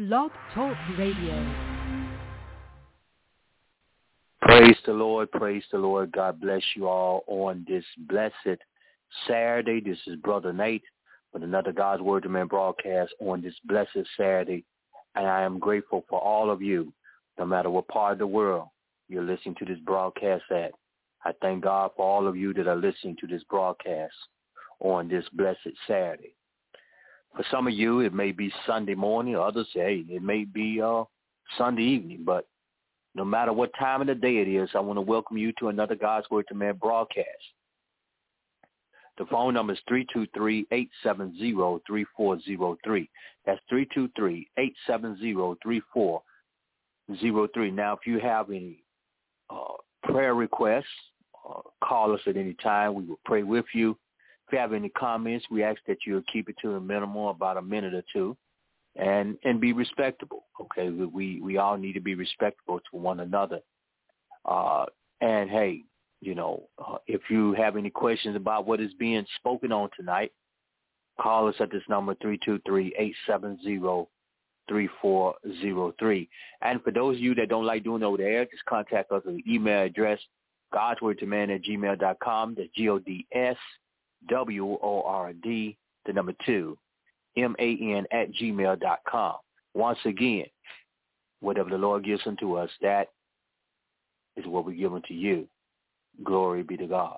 Blog Talk Radio. Praise the Lord, praise the Lord. God bless you all on this blessed Saturday. This is Brother Nate with another God's Word to Man broadcast on this blessed Saturday. And I am grateful for all of you, no matter what part of the world you're listening to this broadcast at. I thank God for all of you that are listening to this broadcast on this blessed Saturday. For some of you, it may be Sunday morning. Others say it may be Sunday evening. But no matter what time of the day it is, I want to welcome you to another God's Word to Man broadcast. The phone number is 323-870-3403. That's 323-870-3403. Now, if you have any prayer requests, call us at any time. We will pray with you. If you have any comments, we ask that you keep it to a minimum, about a minute or two, and be respectable. Okay, we all need to be respectful to one another. And hey, if you have any questions about what is being spoken on tonight, call us at this number 323-870-3403. And for those of you that don't like doing it over the air, just contact us at the email address godswordtoman@gmail.com. That's GODSWORD, the number 2, MAN@gmail.com. Once again, whatever the Lord gives unto us, that is what we give unto you. Glory be to God.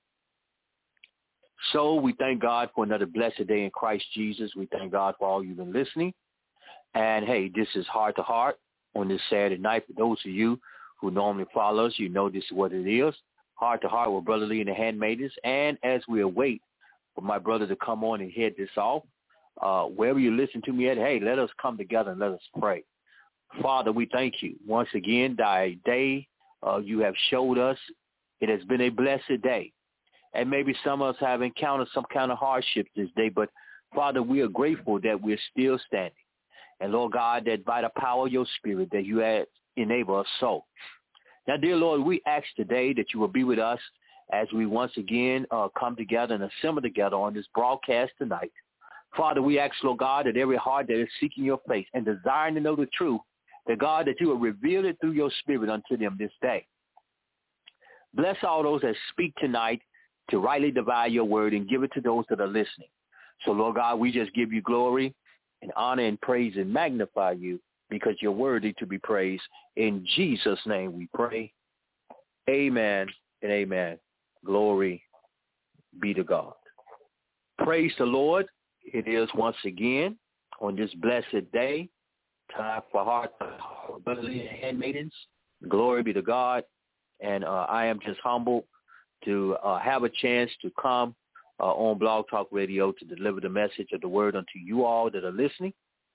So we thank God for another blessed day in Christ Jesus. We thank God for all you've been listening. And, hey, this is Heart to Heart on this Saturday night. For those of you who normally follow us, you know this is what it is. Heart to Heart with Brother Lee and the Handmaidens. And as we await for my brother to come on and head this off, wherever you listen to me at, hey, let us come together and let us pray. Father, we thank you once again. Thy day you have showed us. It has been a blessed day. And maybe some of us have encountered some kind of hardship this day, but Father, we are grateful that we're still standing. And Lord God, that by the power of your Spirit that you have enabled us so. Now, dear Lord, we ask today that you will be with us as we once again come together and assemble together on this broadcast tonight. Father, we ask, Lord God, that every heart that is seeking your face and desiring to know the truth, that God, that you will reveal it through your Spirit unto them this day. Bless all those that speak tonight to rightly divide your word and give it to those that are listening. So, Lord God, we just give you glory and honor and praise and magnify you because you're worthy to be praised. In Jesus' name we pray. Amen and amen. Glory be to God. Praise the Lord. It is once again on this blessed day, time for Heart to Heart, Handmaidens. Glory be to God. And I am just humbled to have a chance to come on Blog Talk Radio to deliver the message of the word unto you all that are listening.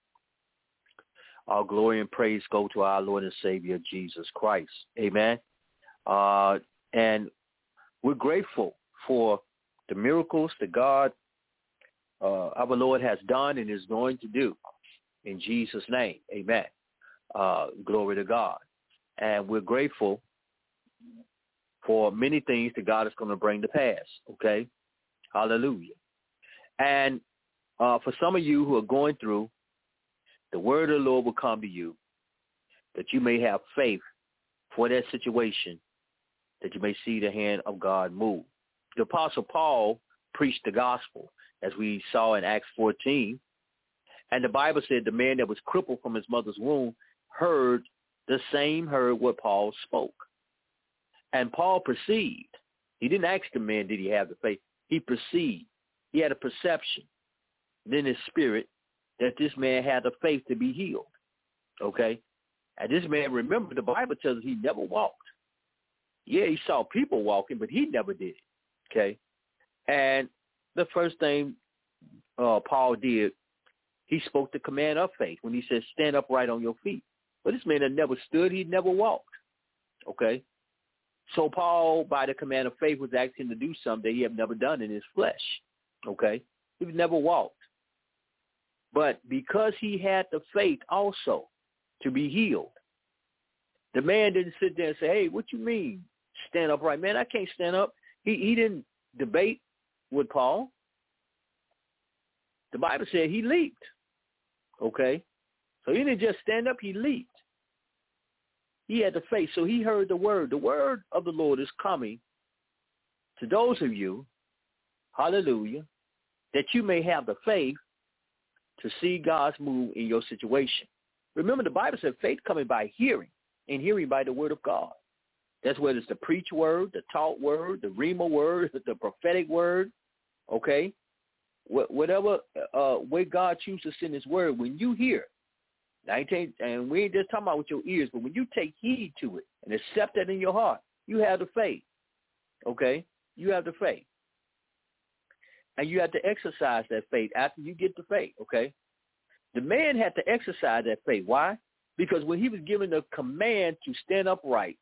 All glory and praise go to our Lord and Savior, Jesus Christ. Amen. And we're grateful for the miracles that God, our Lord, has done and is going to do. In Jesus' name, amen. Glory to God. And we're grateful for many things that God is going to bring to pass, okay? Hallelujah. And for some of you who are going through, the word of the Lord will come to you that you may have faith for that situation, that you may see the hand of God move. The Apostle Paul preached the gospel, as we saw in Acts 14, and the Bible said the man that was crippled from his mother's womb heard what Paul spoke. And Paul perceived. He didn't ask the man, did he have the faith? He perceived. He had a perception in his spirit that this man had the faith to be healed. Okay? And this man, remember, the Bible tells us he never walked. Yeah, he saw people walking, but he never did it. Okay? And the first thing Paul did, he spoke the command of faith when he said, stand upright on your feet. But this man had never stood. He never walked. Okay? So Paul, by the command of faith, was asking to do something that he had never done in his flesh, okay? He never walked. But because he had the faith also to be healed, the man didn't sit there and say, hey, what you mean stand upright? Man, I can't stand up. He didn't debate with Paul. The Bible said he leaped, okay? So he didn't just stand up, he leaped. He had the faith. So he heard the word. The word of the Lord is coming to those of you, hallelujah, that you may have the faith to see God's move in your situation. Remember, the Bible said faith coming by hearing, and hearing by the word of God. That's whether it's the preach word, the taught word, the rhema word, the prophetic word, okay? Whatever way God chooses to send his word, when you hear, and we ain't just talking about with your ears, but when you take heed to it and accept that in your heart, you have the faith, okay? You have the faith. And you have to exercise that faith after you get the faith, okay? The man had to exercise that faith. Why? Because when he was given the command to stand upright,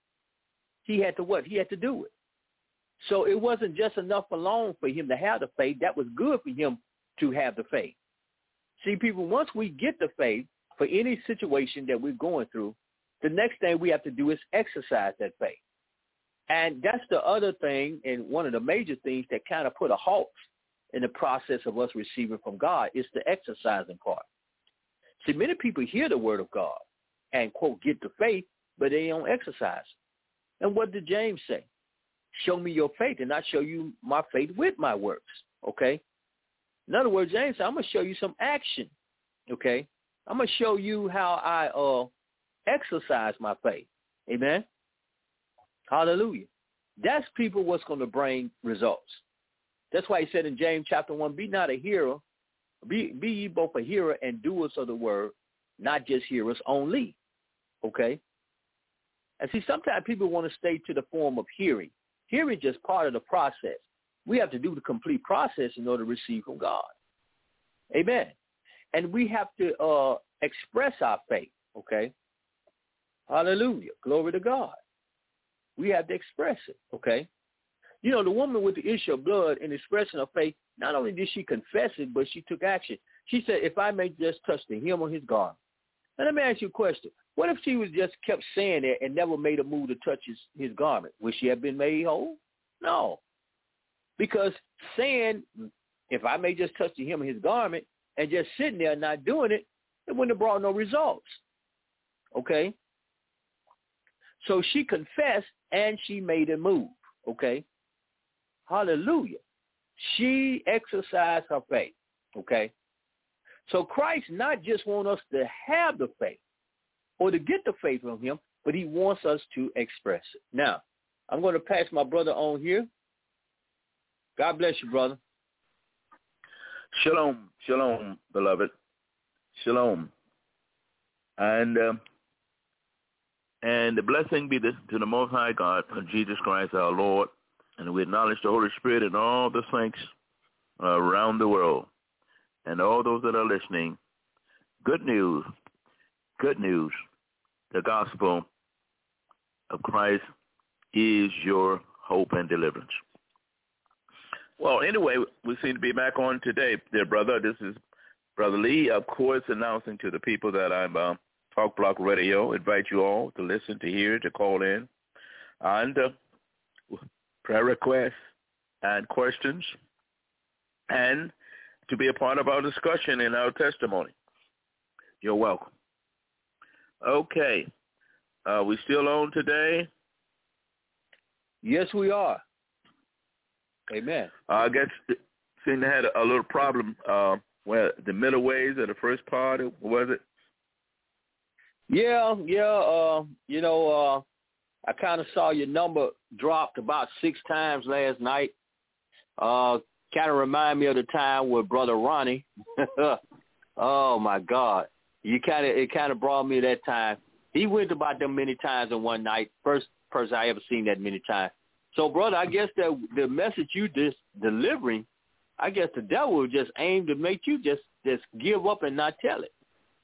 he had to what? He had to do it. So it wasn't just enough alone for him to have the faith. That was good for him to have the faith. See, people, once we get the faith for any situation that we're going through, the next thing we have to do is exercise that faith. And that's the other thing, and one of the major things that kind of put a halt in the process of us receiving from God is the exercising part. See, many people hear the word of God and, quote, get the faith, but they don't exercise. And what did James say? Show me your faith, and I show you my faith with my works, okay? In other words, James said, I'm going to show you some action, okay? I'm going to show you how I exercise my faith, amen? Hallelujah. That's people what's going to bring results. That's why he said in James chapter 1, be not a hearer, be ye both a hearer and doers of the word, not just hearers only, okay? And see, sometimes people want to stay to the form of hearing. Hearing is just part of the process. We have to do the complete process in order to receive from God. Amen. And we have to express our faith, okay? Hallelujah. Glory to God. We have to express it, okay? You know, the woman with the issue of blood in expressing her faith, not only did she confess it, but she took action. She said, if I may just touch the hem of his garment. Now, let me ask you a question. What if she was just kept saying that and never made a move to touch his garment? Would she have been made whole? No. Because saying, if I may just touch the hem of his garment, and just sitting there not doing it, it wouldn't have brought no results. Okay? So she confessed and she made a move. Okay? Hallelujah. She exercised her faith. Okay? So Christ not just wants us to have the faith or to get the faith from him, but he wants us to express it. Now, I'm going to pass my brother on here. God bless you, brother. Shalom, shalom, beloved. Shalom. And the blessing be to the Most High God of Jesus Christ our Lord. And we acknowledge the Holy Spirit and all the saints around the world and all those that are listening. Good news. The gospel of Christ is your hope and deliverance. Well, anyway, we seem to be back on today, dear brother. This is Brother Lee, of course, announcing to the people that I'm Talk Block Radio. Invite you all to listen, to hear, to call in, and prayer requests and questions, and to be a part of our discussion and our testimony. You're welcome. Okay. We still on today? Yes, we are. Amen. I guess it seemed to have a little problem where the middle ways of the first part, was it? Yeah. I kind of saw your number dropped about 6 times last night. Kind of remind me of the time with Brother Ronnie. Oh my God. It kind of brought me that time. He went about them many times in one night. First person I ever seen that many times. So, brother, I guess that the message you just delivering, I guess the devil just aimed to make you just give up and not tell it.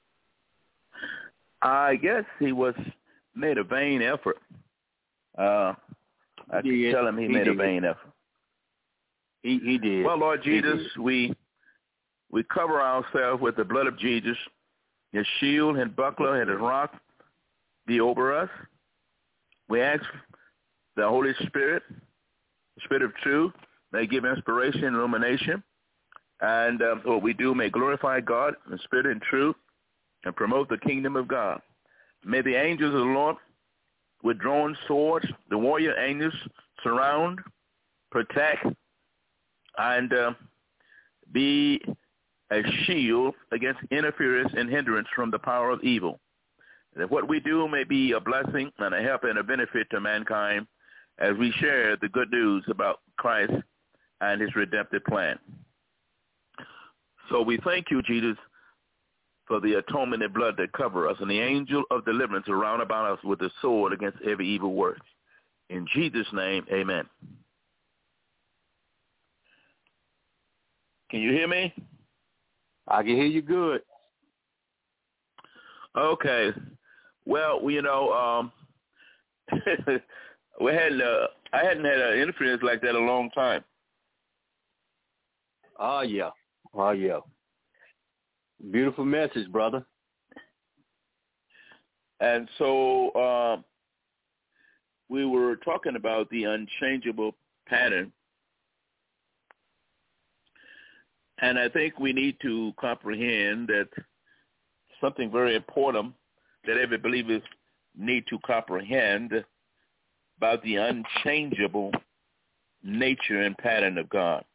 I guess he made a vain effort. I can tell him he made a vain effort. He did. Well, Lord Jesus, we cover ourselves with the blood of Jesus. His shield and buckler and his rock be over us. We ask the Holy Spirit, the Spirit of truth, may give inspiration and illumination. And what we do may glorify God in spirit and truth. and promote the kingdom of God. May the angels of the Lord with drawn swords, the warrior angels, surround, protect, and be a shield against interference and hindrance from the power of evil. That what we do may be a blessing and a help and a benefit to mankind as we share the good news about Christ and his redemptive plan. So we thank you, Jesus, for the atonement and blood that cover us, and the angel of deliverance around about us with the sword against every evil work. In Jesus' name, amen. Can you hear me? I can hear you good. Okay. Well, I hadn't had an interference like that in a long time. Oh, yeah. Beautiful message, brother. And so we were talking about the unchangeable pattern. And I think we need to comprehend that something very important that every believer need to comprehend about the unchangeable nature and pattern of God.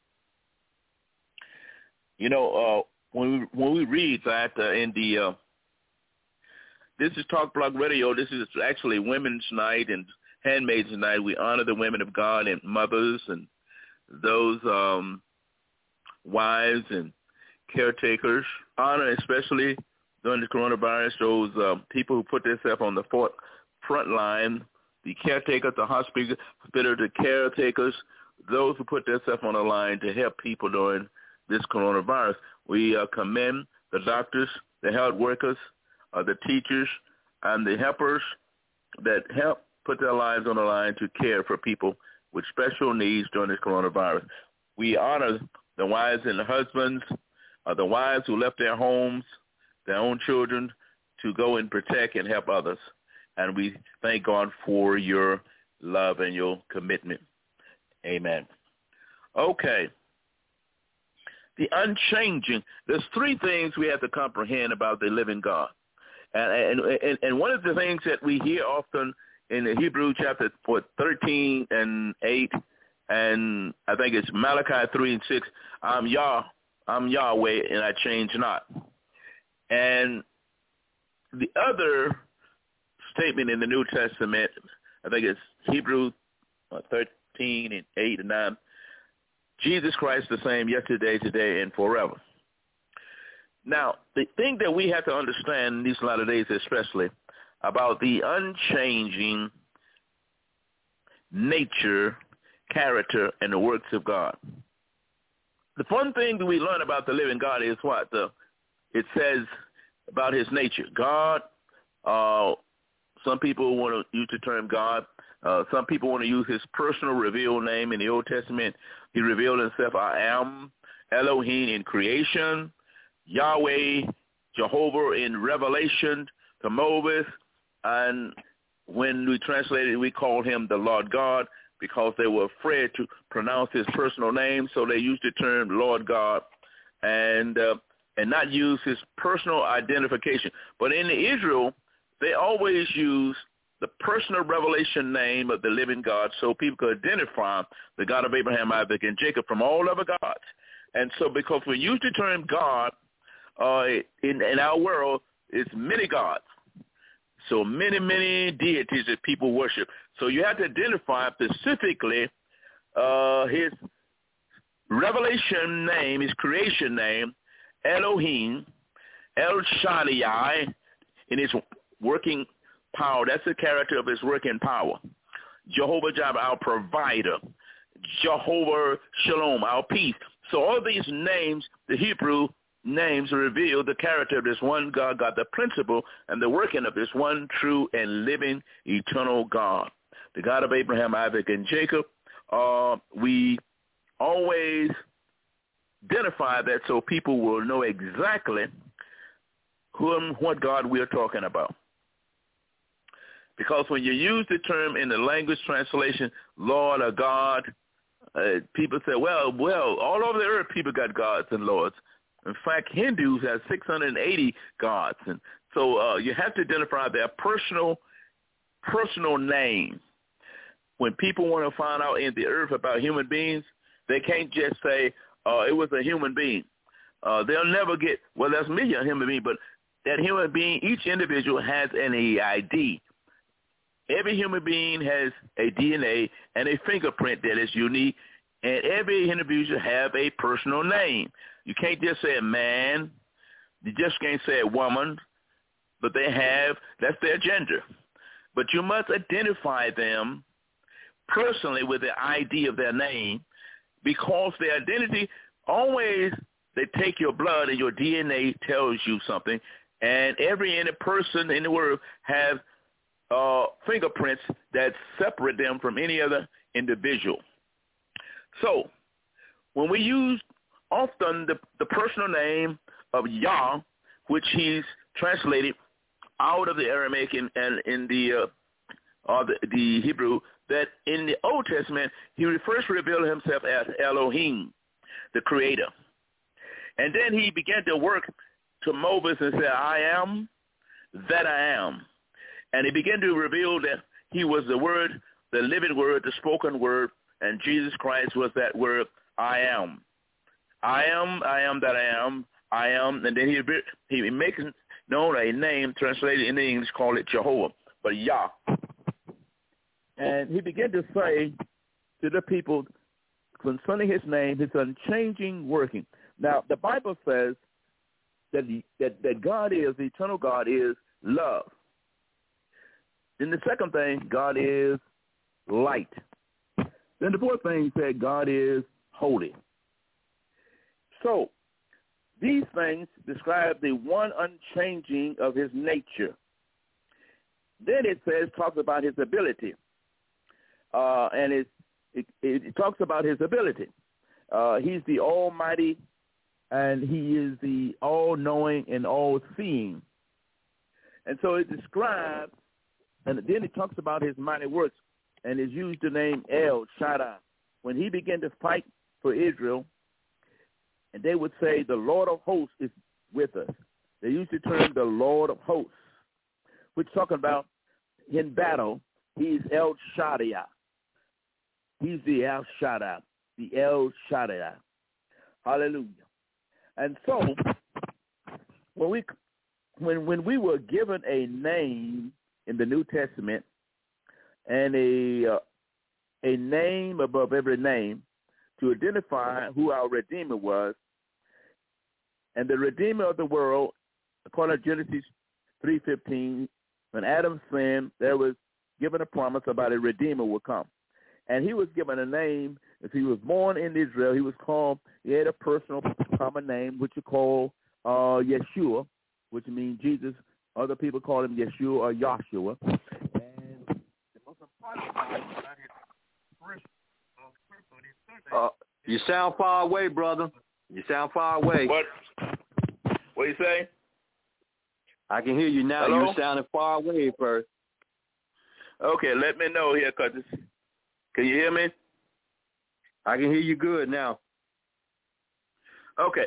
When we read that in the this is Talk Blog Radio. This is actually Women's Night and Handmaid's Night. We honor the women of God and mothers and those wives and caretakers. Honor especially during the coronavirus those people who put themselves on the front line, the caretakers, the hospital, the caretakers, those who put themselves on the line to help people during this coronavirus. We commend the doctors, the health workers, the teachers, and the helpers that help put their lives on the line to care for people with special needs during this coronavirus. We honor the wives and the husbands, the wives who left their homes, their own children, to go and protect and help others. And we thank God for your love and your commitment. Amen. Okay. The unchanging. There's three things we have to comprehend about the living God. And one of the things that we hear often in the Hebrew chapter 13 and 8, and I think it's Malachi 3 and 6, I'm Yahweh and I change not. And the other statement in the New Testament, I think it's Hebrew 13 and 8 and 9, Jesus Christ the same yesterday, today, and forever. Now, the thing that we have to understand in these latter days especially about the unchanging nature, character, and the works of God. The fun thing that we learn about the living God is what? It says about his nature. God, some people want to use the term God. Some people want to use his personal revealed name. In the Old Testament, he revealed himself, I am, Elohim in creation, Yahweh, Jehovah in Revelation to Moses, and when we translated it, we called him the Lord God because they were afraid to pronounce his personal name, so they used the term Lord God and not use his personal identification. But in Israel, they always use the personal revelation name of the living God so people could identify the God of Abraham, Isaac, and Jacob from all other gods. And so because we use the term God in our world, it's many gods. So many, many deities that people worship. So you have to identify specifically his revelation name, his creation name, Elohim, El Shaddai, in his working power. That's the character of his working power. Jehovah Jireh, our provider. Jehovah Shalom, our peace. So all these names, the Hebrew names reveal the character of this one God, the principle and the working of this one true and living eternal God. The God of Abraham, Isaac, and Jacob. We always identify that so people will know exactly what God we're talking about. Because when you use the term in the language translation, Lord or God, people say, well, all over the earth people got gods and lords. In fact, Hindus have 680 gods, and So you have to identify their personal name. When people want to find out in the earth about human beings, they can't just say, it was a human being. They'll never get, well, that's me, a human being, but that human being, each individual has an ID. Every human being has a DNA and a fingerprint that is unique, and every individual have a personal name. You can't just say a man. You just can't say a woman, but that's their gender. But you must identify them personally with the ID of their name, because their identity always, they take your blood and your DNA tells you something, and every person in the world has fingerprints that separate them from any other individual. So when we use often the personal name of Yah, which he's translated out of the Aramaic and in the Hebrew, that in the Old Testament, he first revealed himself as Elohim, the creator. And then he began to work to Moses and say, I am that I am. And he began to reveal that he was the word, the living word, the spoken word, and Jesus Christ was that word, I am. I am that I am. And then he makes known a name translated in English, call it Jehovah, but Yah. And he began to say to the people concerning his name, his unchanging working. Now, the Bible says that God is, the eternal God is love. Then the second thing, God is light. Then the fourth thing said God is holy. So these things describe the one unchanging of his nature. Then it talks about his ability. And it talks about his ability. He's the Almighty, and he is the all-knowing and all-seeing. And so it describes, and then it talks about his mighty works, and is used the name El Shaddai. When he began to fight for Israel, and they would say, the Lord of hosts is with us. They used the term the Lord of hosts, which talking about in battle, he's El Shaddai. He's the El Shaddai, the El Shaddai. Hallelujah. And so when we were given a name in the New Testament, and a name above every name to identify who our Redeemer was, and the Redeemer of the world, according to Genesis 3:15, when Adam sinned, there was given a promise about a Redeemer would come. And he was given a name. If he was born in Israel, he had a personal common name, which you call Yeshua, which means Jesus. Other people call him Yeshua or Yahshua. And the most important part about his first person, you sound far away, brother. You sound far away. What you say? I can hear you now. Hello? You sounded far away at first. Okay, let me know here, because can you hear me? I can hear you good now. Okay.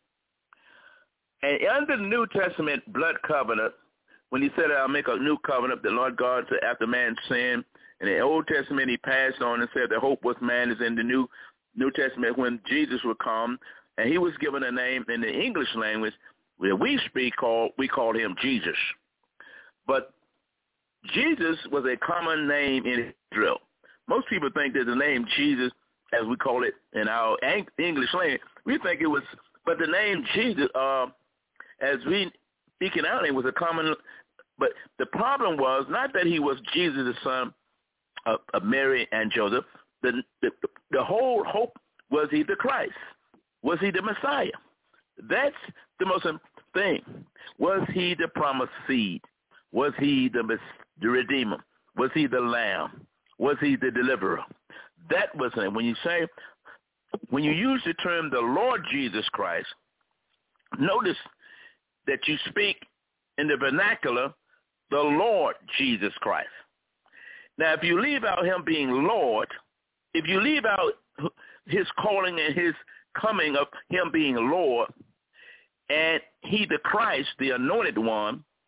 And under the New Testament blood covenant, when he said, I'll make a new covenant, the Lord God said after man sinned, in the Old Testament he passed on and said the hope was man is in the New Testament when Jesus would come, and he was given a name in the English language where we speak, we call him Jesus. But Jesus was a common name in Israel. Most people think that the name Jesus, as we call it in our English language, we think it was, but the name Jesus, as we speak in our name, was a common, but the problem was not that he was Jesus, the son of Mary and Joseph. The whole hope was he the Christ? Was he the Messiah? That's the most important thing. Was he the promised seed? Was he the Redeemer? Was he the Lamb? Was he the Deliverer? That was it. When you use the term the Lord Jesus Christ, notice that you speak in the vernacular, the Lord Jesus Christ. Now, if you leave out him being Lord, if you leave out his calling and his coming of him being Lord, and he the Christ, the anointed one,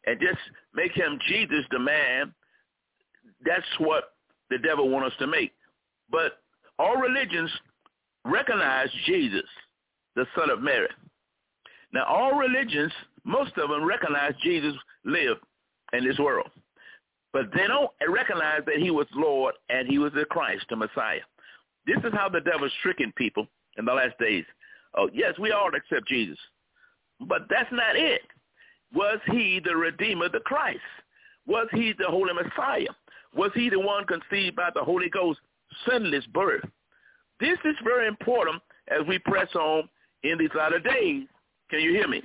and just make him Jesus the man, that's what the devil wants us to make. But all religions recognize Jesus, the Son of Mary. Now, all religions, most of them recognize Jesus lived in this world. But they don't recognize that he was Lord and he was the Christ, the Messiah. This is how the devil's tricking people in the last days. Oh, yes, we all accept Jesus. But that's not it. Was he the Redeemer, the Christ? Was he the Holy Messiah? Was he the one conceived by the Holy Ghost, sinless birth? This is very important as we press on in these latter days. Can you hear me?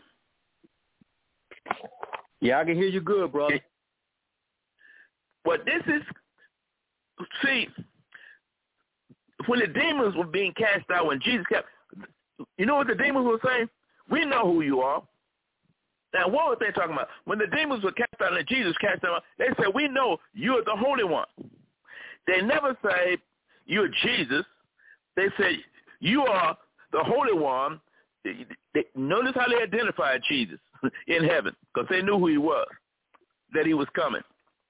Yeah, I can hear you good, brother. But this is, see, when the demons were being cast out, when Jesus kept, you know what the demons were saying? We know who you are. Now, what were they talking about? When the demons were cast out and Jesus cast them out, they said, we know you're the Holy One. They never say, you're Jesus. They say, you are the Holy One. Notice how they identified Jesus in heaven, because they knew who he was, that he was coming.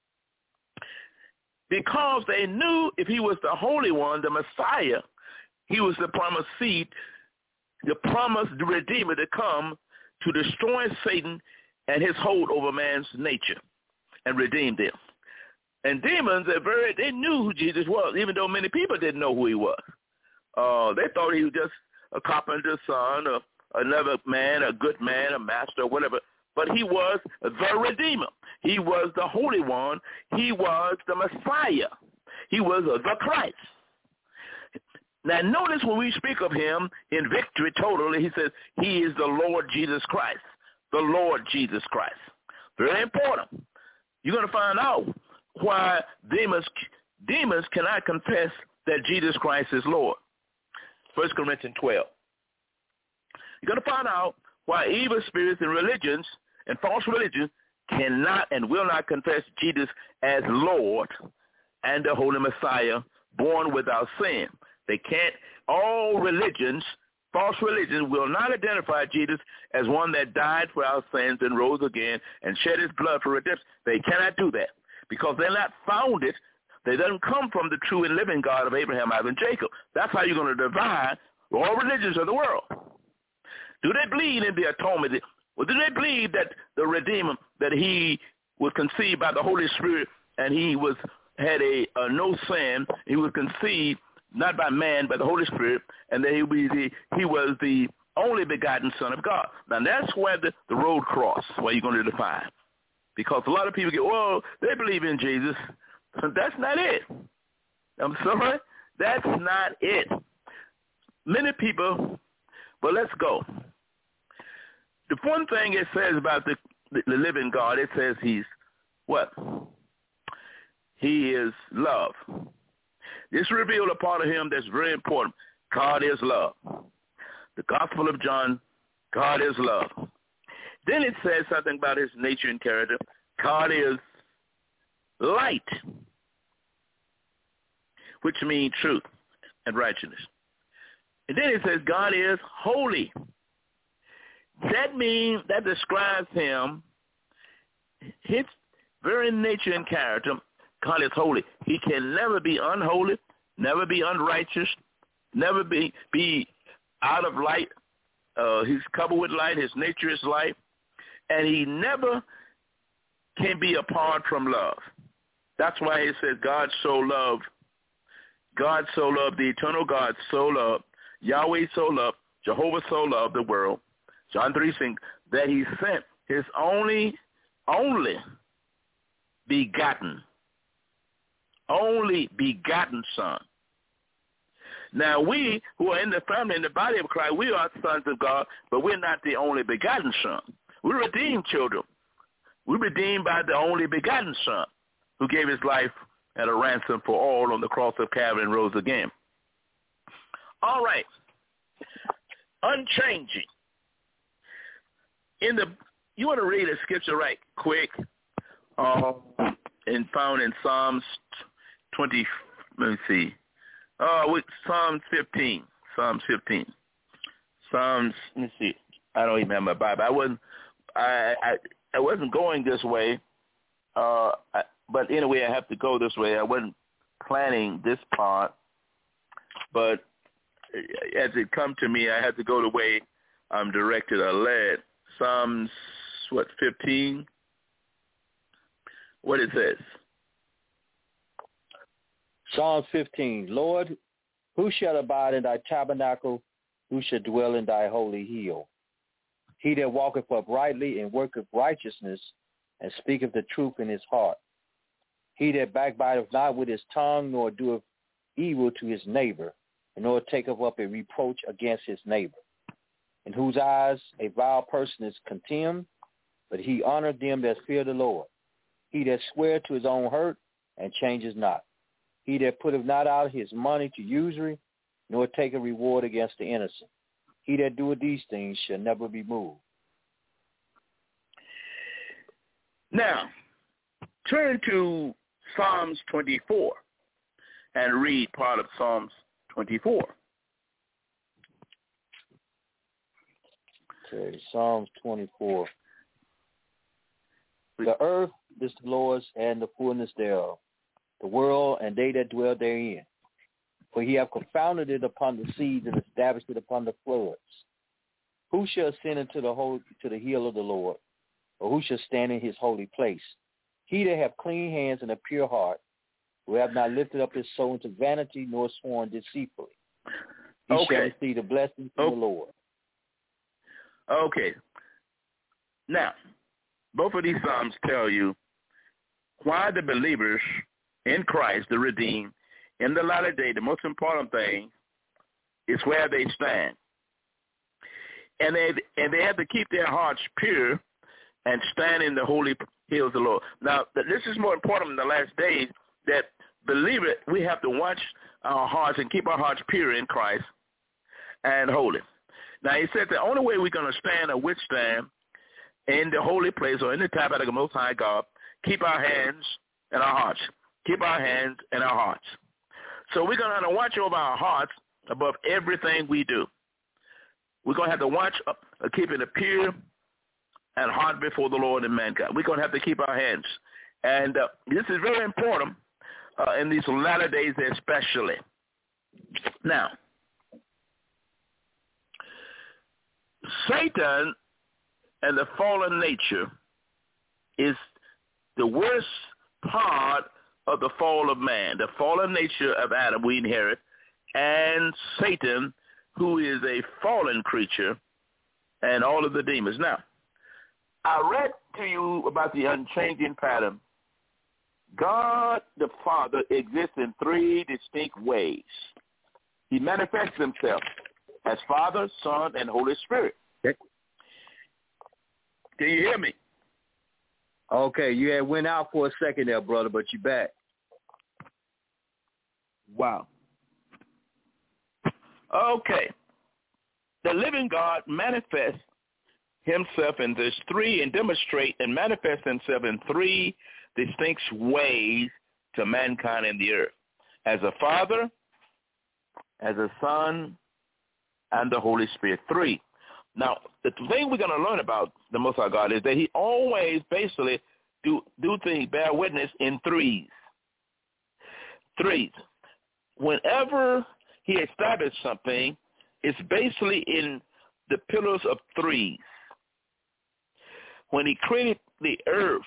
Because they knew if he was the Holy One, the Messiah, he was the promised seed, the promised Redeemer to come to destroy Satan and his hold over man's nature and redeem them. And demons, they knew who Jesus was, even though many people didn't know who he was. They thought he was just a carpenter's son, or another man, a good man, a master, whatever. But he was the Redeemer. He was the Holy One. He was the Messiah. He was the Christ. Now, notice when we speak of him in victory totally, he says he is the Lord Jesus Christ, the Lord Jesus Christ. Very important. You're going to find out why demons cannot confess that Jesus Christ is Lord. 1 Corinthians 12. You're going to find out why evil spirits and religions and false religions cannot and will not confess Jesus as Lord and the Holy Messiah, born without sin. They can't. All religions, false religions, will not identify Jesus as one that died for our sins and rose again and shed his blood for redemption. They cannot do that because they're not founded. They don't come from the true and living God of Abraham, Isaac, and Jacob. That's how you're going to divide all religions of the world. Do they believe in the atonement? Or do they believe that the Redeemer, that he was conceived by the Holy Spirit and he had a no sin, he was conceived not by man, but the Holy Spirit, and that he was the only begotten Son of God. Now, that's where the road cross, where you're going to define. Because a lot of people well, they believe in Jesus. That's not it. I'm sorry. That's not it. Many people, but let's go. The one thing it says about the living God, it says he's what? He is love. This revealed a part of him that's very important. God is love. The Gospel of John, God is love. Then it says something about his nature and character. God is light, which means truth and righteousness. And then it says God is holy. That means, that describes him, his very nature and character. God is holy. He can never be unholy, never be unrighteous, never be out of light. He's covered with light. His nature is light. And he never can be apart from love. That's why it says God so loved, the eternal God so loved, Yahweh so loved, Jehovah so loved the world, John 3:6, that he sent his only begotten Son. Now we who are in the family, in the body of Christ, we are sons of God, but we're not the only begotten Son. We're redeemed children. We're redeemed by the only begotten Son who gave his life at a ransom for all on the cross of Calvary and rose again. All right. Unchanging. You want to read a scripture right quick, and found in Psalms 20. Let me see. Psalms 15. Psalms 15. Let me see. I don't even have my Bible. I wasn't going this way, but anyway, I have to go this way. I wasn't planning this part, but as it come to me, I had to go the way I'm directed or led. Psalms, 15? What it says? Psalms 15. Lord, who shall abide in thy tabernacle? Who shall dwell in thy holy hill? He that walketh uprightly and worketh righteousness and speaketh the truth in his heart. He that backbiteth not with his tongue, nor doeth evil to his neighbor, nor taketh up a reproach against his neighbor, in whose eyes a vile person is contemned, but he honoreth them that fear the Lord. He that sweareth to his own hurt and changes not. He that putteth not out his money to usury, nor take a reward against the innocent. He that doeth these things shall never be moved. Now, turn to Psalms 24 and read part of Psalms 24. Okay, Psalms 24. The earth is the Lord's and the fullness thereof, the world and they that dwell therein. For he hath confounded it upon the seas and established it upon the floods. Who shall ascend into the hill of the Lord, or who shall stand in his holy place? He that hath clean hands and a pure heart, who have not lifted up his soul into vanity, nor sworn deceitfully. He shall receive the blessings of the Lord. Okay. Now, both of these Psalms tell you why the believers in Christ, the redeemed, in the latter day, the most important thing is where they stand. And they have to keep their hearts pure and stand in the holy hills of the Lord. Now, this is more important in the last days, that believer, we have to watch our hearts and keep our hearts pure in Christ and holy. Now, he said the only way we're going to stand or withstand in the holy place or in the tabernacle of the Most High God, keep our hands and our hearts. Keep our hands and our hearts. So we're going to have to watch over our hearts above everything we do. We're going to have to watch keeping it pure and hard before the Lord and mankind. We're going to have to keep our hands. And this is very important in these latter days especially. Now, Satan and the fallen nature is the worst part of the fall of man. The fallen nature of Adam we inherit, and Satan, who is a fallen creature, and all of the demons. Now, I read to you about the unchanging pattern. God the Father exists in three distinct ways. He manifests himself as Father, Son, and Holy Spirit. Okay. Can you hear me? Okay, you had went out for a second there, brother, but you back. Wow. Okay. The living God manifests himself in this three and demonstrate and manifest himself in three distinct ways to mankind in the earth. As a Father, as a Son, and the Holy Spirit. Three. Now, the thing we're going to learn about the Most High God is that he always basically do things, bear witness in threes. Threes. Whenever he established something, it's basically in the pillars of threes. When he created the earth,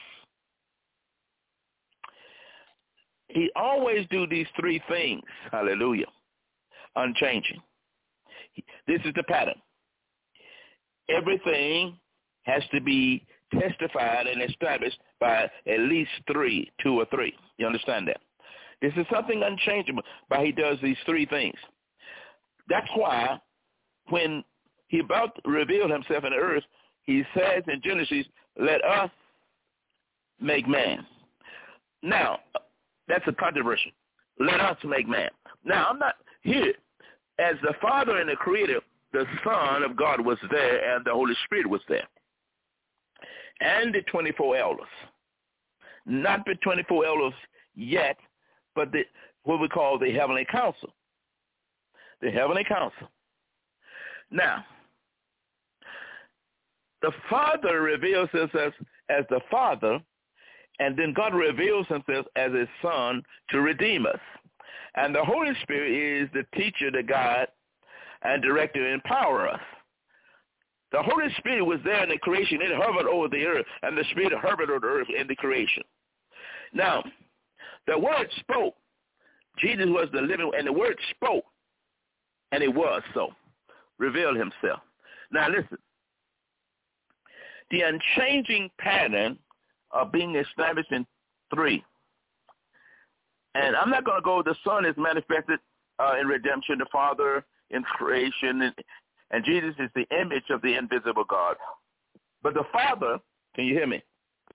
he always do these three things. Hallelujah. Unchanging. This is the pattern. Everything has to be testified and established by at least two or three. You understand that? This is something unchangeable, but he does these three things. That's why when he about to reveal himself in the earth, he says in Genesis, let us make man. Now, that's a controversy. Let us make man. Now, I'm not here. As the Father and the Creator, the Son of God was there and the Holy Spirit was there. And the 24 elders. Not the 24 elders yet, but what we call the Heavenly Council. The Heavenly Council. Now, the Father reveals himself as the Father, and then God reveals himself as his Son to redeem us. And the Holy Spirit is the teacher, the guide, and director to empower us. The Holy Spirit was there in the creation. It hovered over the earth, and the Spirit hovered over the earth in the creation. Now, the Word spoke. Jesus was the living, and the Word spoke, and it was so. Revealed himself. Now, listen. The unchanging pattern of being established in three. And I'm not going to go, the Son is manifested in redemption, the Father in creation, and Jesus is the image of the invisible God. But the Father, can you hear me?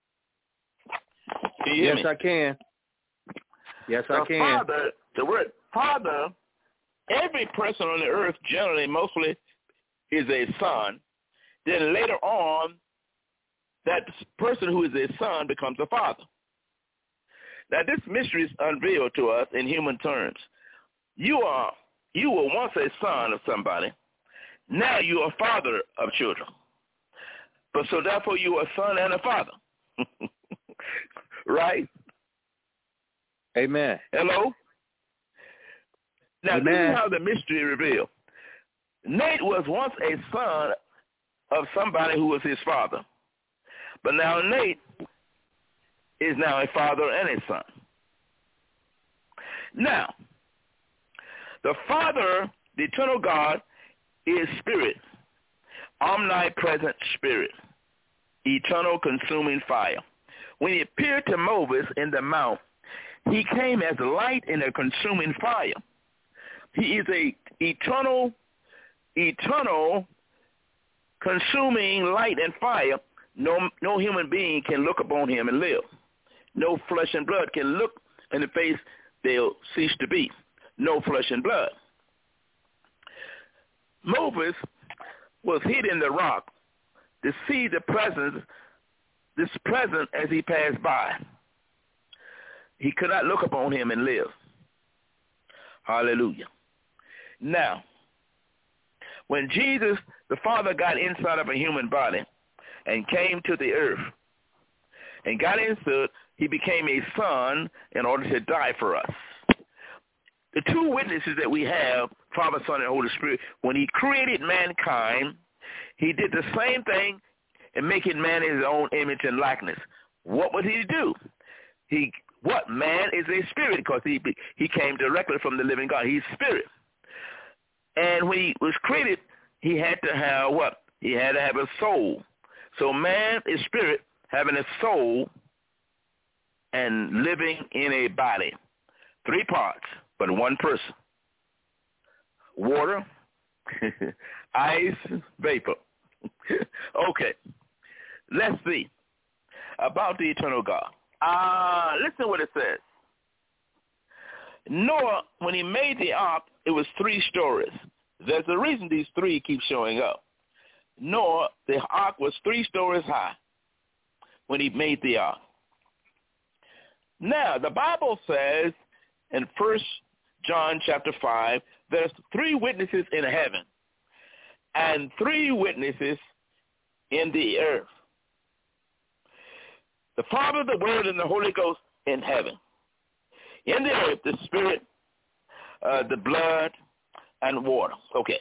Can you hear me? Yes, I can. Yes, I can. Father, the word Father, every person on the earth generally, mostly, is a son. Then later on, that person who is a son becomes a father. Now, this mystery is unveiled to us in human terms. You were once a son of somebody. Now you are a father of children. But so therefore you are a son and a father. Right? Amen. Hello? Now, Amen. This is how the mystery revealed. Nate was once a son of somebody who was his father. But now Nate is now a father and a son. Now, the Father, the eternal God, is spirit, omnipresent spirit, eternal consuming fire. When he appeared to Moses in the mount, he came as light in a consuming fire. He is a eternal consuming light and fire. No human being can look upon him and live. No flesh and blood can look in the face, they'll cease to be. No flesh and blood. Moses was hid in the rock to see this presence as he passed by. He could not look upon him and live. Hallelujah. Now, when Jesus, the Father, got inside of a human body and came to the earth and got into it, he became a son in order to die for us. The two witnesses that we have, Father, Son, and Holy Spirit, when he created mankind, he did the same thing in making man in his own image and likeness. What would he do? Man is a spirit, because he came directly from the living God. He's spirit. And when he was created, he had to have what? He had to have a soul. So man is spirit, having a soul and living in a body. 3 parts, but 1 person. Water, ice, vapor. Okay. Let's see about the eternal God. Listen what it says. Noah, when he made the ark, it was 3 stories. There's a reason these 3 keep showing up. Noah, the ark was 3 stories high when he made the ark. Now, the Bible says in 1 John chapter 5, there's 3 witnesses in heaven and 3 witnesses in the earth. The Father, the Word, and the Holy Ghost in heaven. In the earth, the Spirit, the blood, and water. Okay.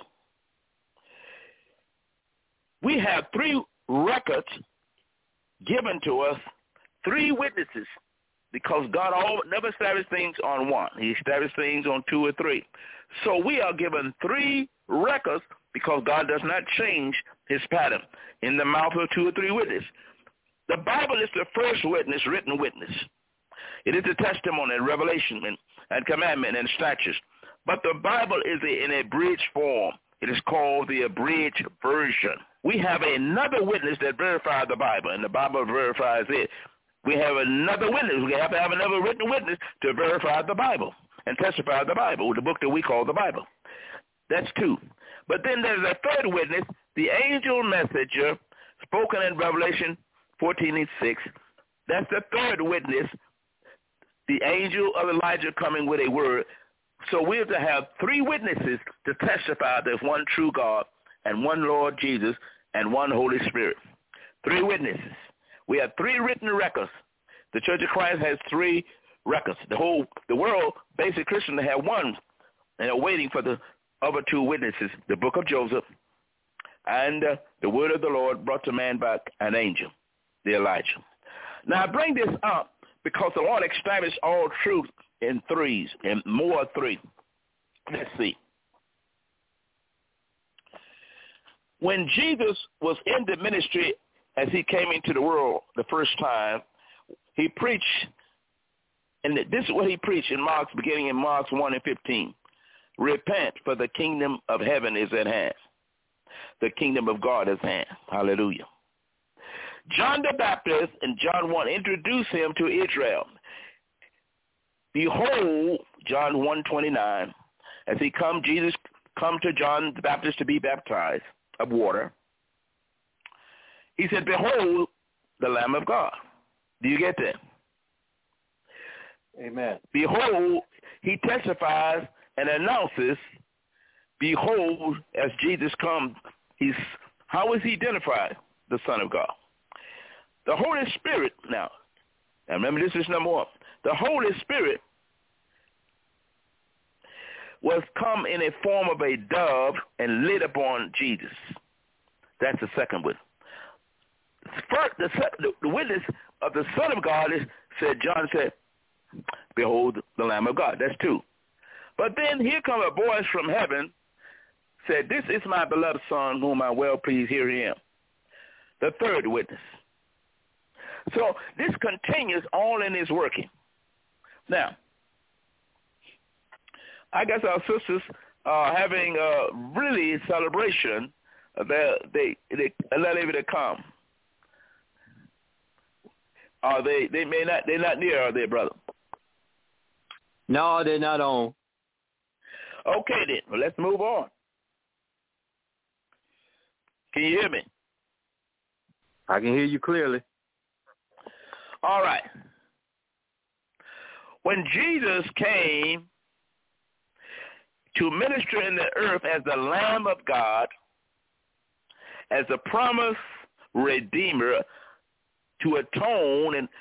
We have 3 records given to us, 3 witnesses, because God never established things on 1. He established things on 2 or 3. So we are given 3 records because God does not change his pattern in the mouth of 2 or 3 witnesses. The Bible is the first witness, written witness. It is a testimony, revelation, and commandment, and statutes. But the Bible is in a abridged form. It is called the abridged version. We have another witness that verifies the Bible, and the Bible verifies it. We have another witness. We have to have another written witness to verify the Bible and testify the Bible, the book that we call the Bible. That's 2. But then there's a 3rd witness, the angel messenger, spoken in Revelation 14:6. That's the 3rd witness, the angel of Elijah coming with a word. So we have to have 3 witnesses to testify there's one true God and one Lord Jesus and one Holy Spirit. 3 witnesses. We have 3 written records. The Church of Christ has 3 records. The world, basic Christians, have 1, and they're waiting for the other 2 witnesses, the book of Joseph and the word of the Lord brought to man by an angel, the Elijah. Now, I bring this up because the Lord established all truth in 3s, and more 3. Let's see. When Jesus was in the ministry as he came into the world the first time, he preached, and this is what he preached in Mark, beginning in Mark 1:15. Repent, for the kingdom of heaven is at hand. The kingdom of God is at hand. Hallelujah. John the Baptist in John 1 introduced him to Israel. Behold, John 1:29, as Jesus come to John the Baptist to be baptized of water. He said, behold, the Lamb of God. Do you get that? Amen. Behold, he testifies and announces, behold, as Jesus comes, how is he identified? The Son of God. The Holy Spirit, now remember this is number 1. The Holy Spirit was come in a form of a dove and lit upon Jesus. That's the second witness. First, the witness of the Son of God John said, behold the Lamb of God. That's 2. But then here come a voice from heaven, said, this is my beloved Son, whom I well please, hear him. The third witness. So this continues all in his working. Now, I guess our sisters are having a really celebration. They are not able to come. They're not near, are they, brother? No, they're not on. Okay, then. Well, let's move on. Can you hear me? I can hear you clearly. All right. When Jesus came to minister in the earth as the Lamb of God, as a promised Redeemer to atone and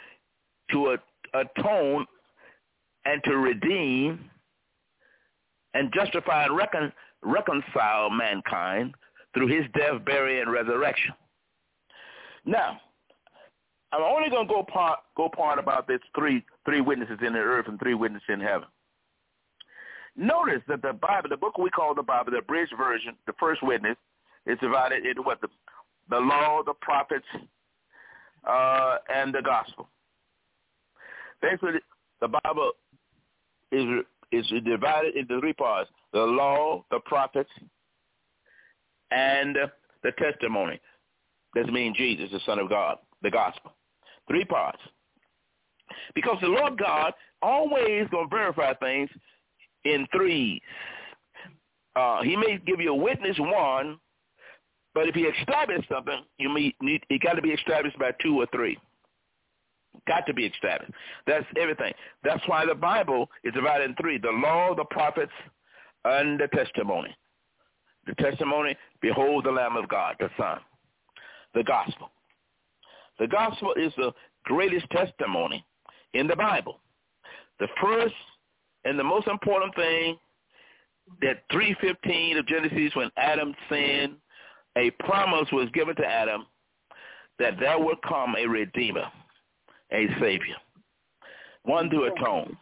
to redeem and justify and reconcile mankind through his death, burial, and resurrection. Now, I'm only going to go part about this three witnesses in the earth and 3 witnesses in heaven. Notice that the Bible, the book we call the Bible, the abridged version, the first witness, is divided into what? The law, the prophets, and the gospel. Basically, the Bible is divided into 3 parts: the law, the prophets, and the testimony. This means Jesus, the Son of God, the gospel. 3 parts. Because the Lord God always going to verify things in 3s. He may give you a witness 1, but if he established something, it got to be established by 2 or 3. Got to be established. That's everything. That's why the Bible is divided in 3: the law, the prophets, and the testimony. The testimony, behold the Lamb of God, the Son. The gospel. The gospel is the greatest testimony in the Bible. The first and the most important thing, that 3:15 of Genesis, when Adam sinned, a promise was given to Adam that there would come a Redeemer, a Savior, one to atone.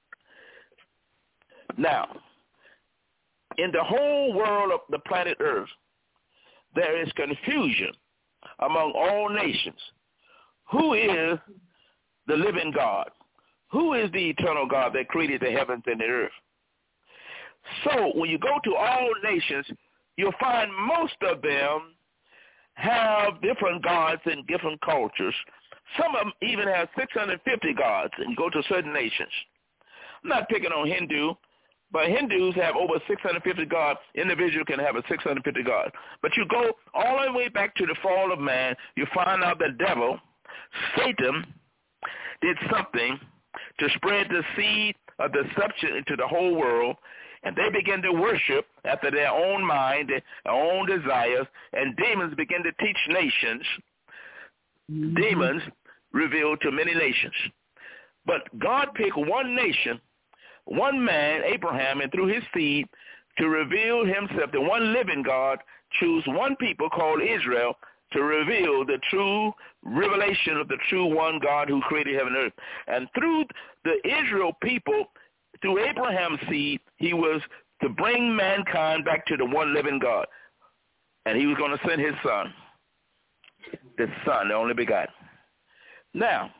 Now, in the whole world of the planet Earth, there is confusion among all nations. Who is the living God? Who is the eternal God that created the heavens and the earth? So when you go to all nations, you'll find most of them have different gods in different cultures. Some of them even have 650 gods and go to certain nations. I'm not picking on Hindu, but Hindus have over 650 gods. Individual can have a 650 gods. But you go all the way back to the fall of man, you find out the devil, Satan, did something to spread the seed of deception into the whole world, and they begin to worship after their own mind, their own desires, and demons begin to teach nations demons revealed to many nations. But God picked one nation, one man, Abraham, and through his seed to reveal himself, the one living God, choose one people called Israel to reveal the true revelation of the true one God who created heaven and earth. And through the Israel people, through Abraham's seed, he was to bring mankind back to the one living God. And he was going to send his son, the son, the only begotten. Now,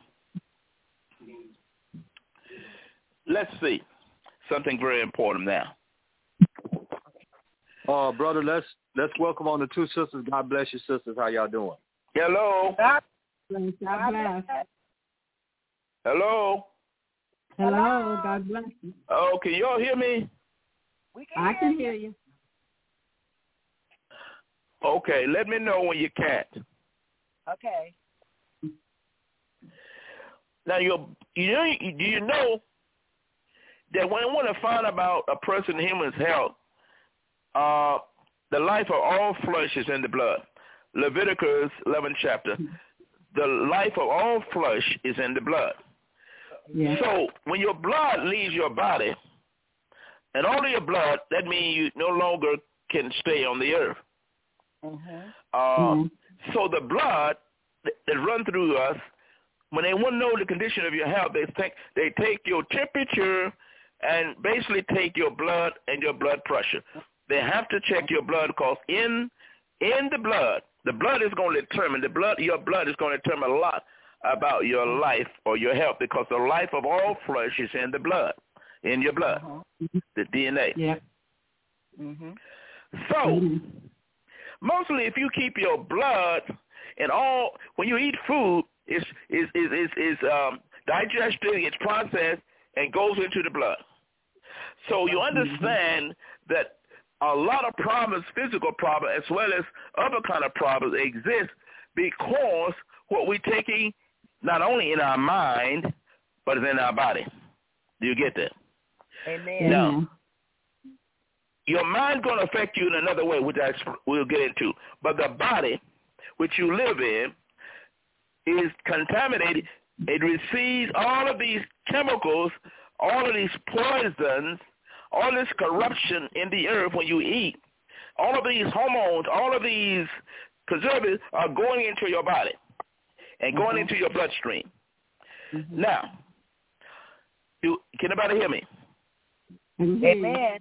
let's see something very important now. Brother, let's welcome on the two sisters. God bless you, sisters. How y'all doing? Hello. God bless. Hello. Hello. God bless you. Oh, can y'all hear me? I can hear you. Okay, let me know when you can't. Okay. Now, do you know that when I want to find about a person's human's health, the life of all flesh is in the blood. Leviticus 11th chapter. The life of all flesh is in the blood. Yeah. So when your blood leaves your body, and all of your blood, that means you no longer can stay on the earth. So the blood that run through us, when they want to know the condition of your health, they take your temperature and basically take your blood and your blood pressure. They have to check your blood because in the blood is going to determine, your blood is going to determine a lot about your life or your health, because the life of all flesh is in the blood, in your blood, the DNA. Yeah. So, mostly if you keep your blood and all, when you eat food, it's digested, it's processed, and goes into the blood. So you understand that a lot of problems, physical problems, as well as other kind of problems exist because what we're taking not only in our mind, but is in our body. Do you get that? Amen. Now, your mind's going to affect you in another way, which we'll get into. But the body, which you live in, is contaminated. It receives all of these chemicals, all of these poisons, all this corruption in the earth when you eat. All of these hormones, all of these preservatives are going into your body and going into your bloodstream. Now, can anybody hear me? Amen.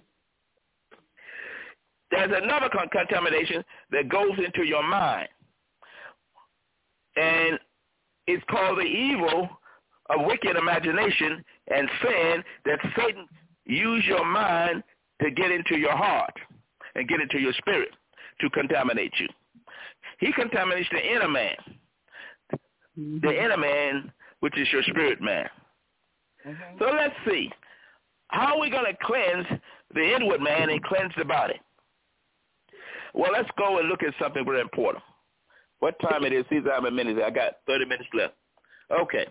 There's another contamination that goes into your mind, and it's called the evil of wicked imagination and sin that Satan used your mind to get into your heart and get into your spirit to contaminate you. He contaminates the inner man, the inner man, which is your spirit man. So let's see. How are we going to cleanse the inward man and cleanse the body? Well, let's go and look at something very important. What time it is? See how many minutes. I got 30 minutes left. Okay.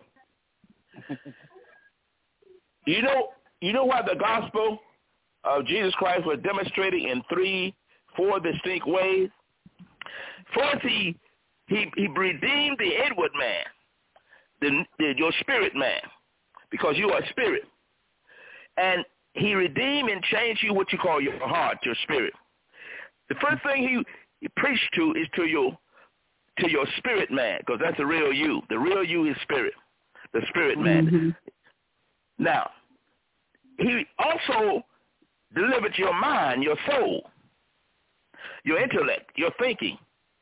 You know why the gospel of Jesus Christ was demonstrated in 4 distinct ways? First, he redeemed the inward man, your spirit man, because you are spirit. And he redeemed and changed you what you call your heart, your spirit. The first thing he preached to is to your spirit man, because that's the real you. The real you is spirit, the spirit man. Now, he also delivered your mind, your soul, your intellect, your thinking.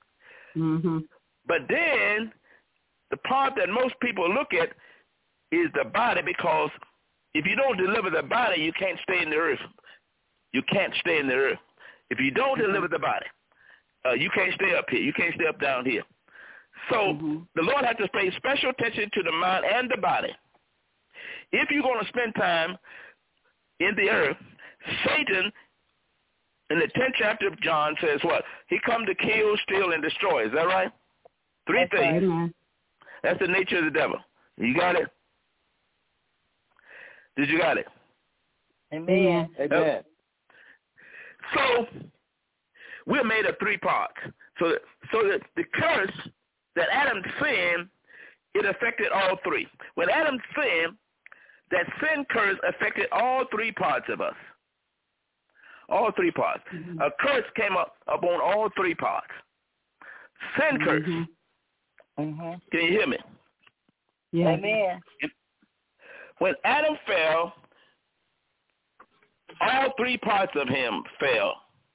But then the part that most people look at is the body, because if you don't deliver the body, you can't stay in the earth. You can't stay in the earth. If you don't deliver the body, you can't stay up here. You can't stay up down here. So the Lord has to pay special attention to the mind and the body. If you're going to spend time in the earth, Satan, in the 10th chapter of John, says what? He come to kill, steal, and destroy. Is that right? 3 things. Right. That's the nature of the devil. You got it? Did you got it? Amen. Amen. So we're made of 3 parts. So that the curse that Adam sinned, it affected all three. When Adam sinned, that sin curse affected all three parts of us. All three parts. Mm-hmm. A curse came upon all three parts. Sin curse. Mm-hmm. Can you hear me? Yeah. Amen. When Adam fell, all three parts of him fell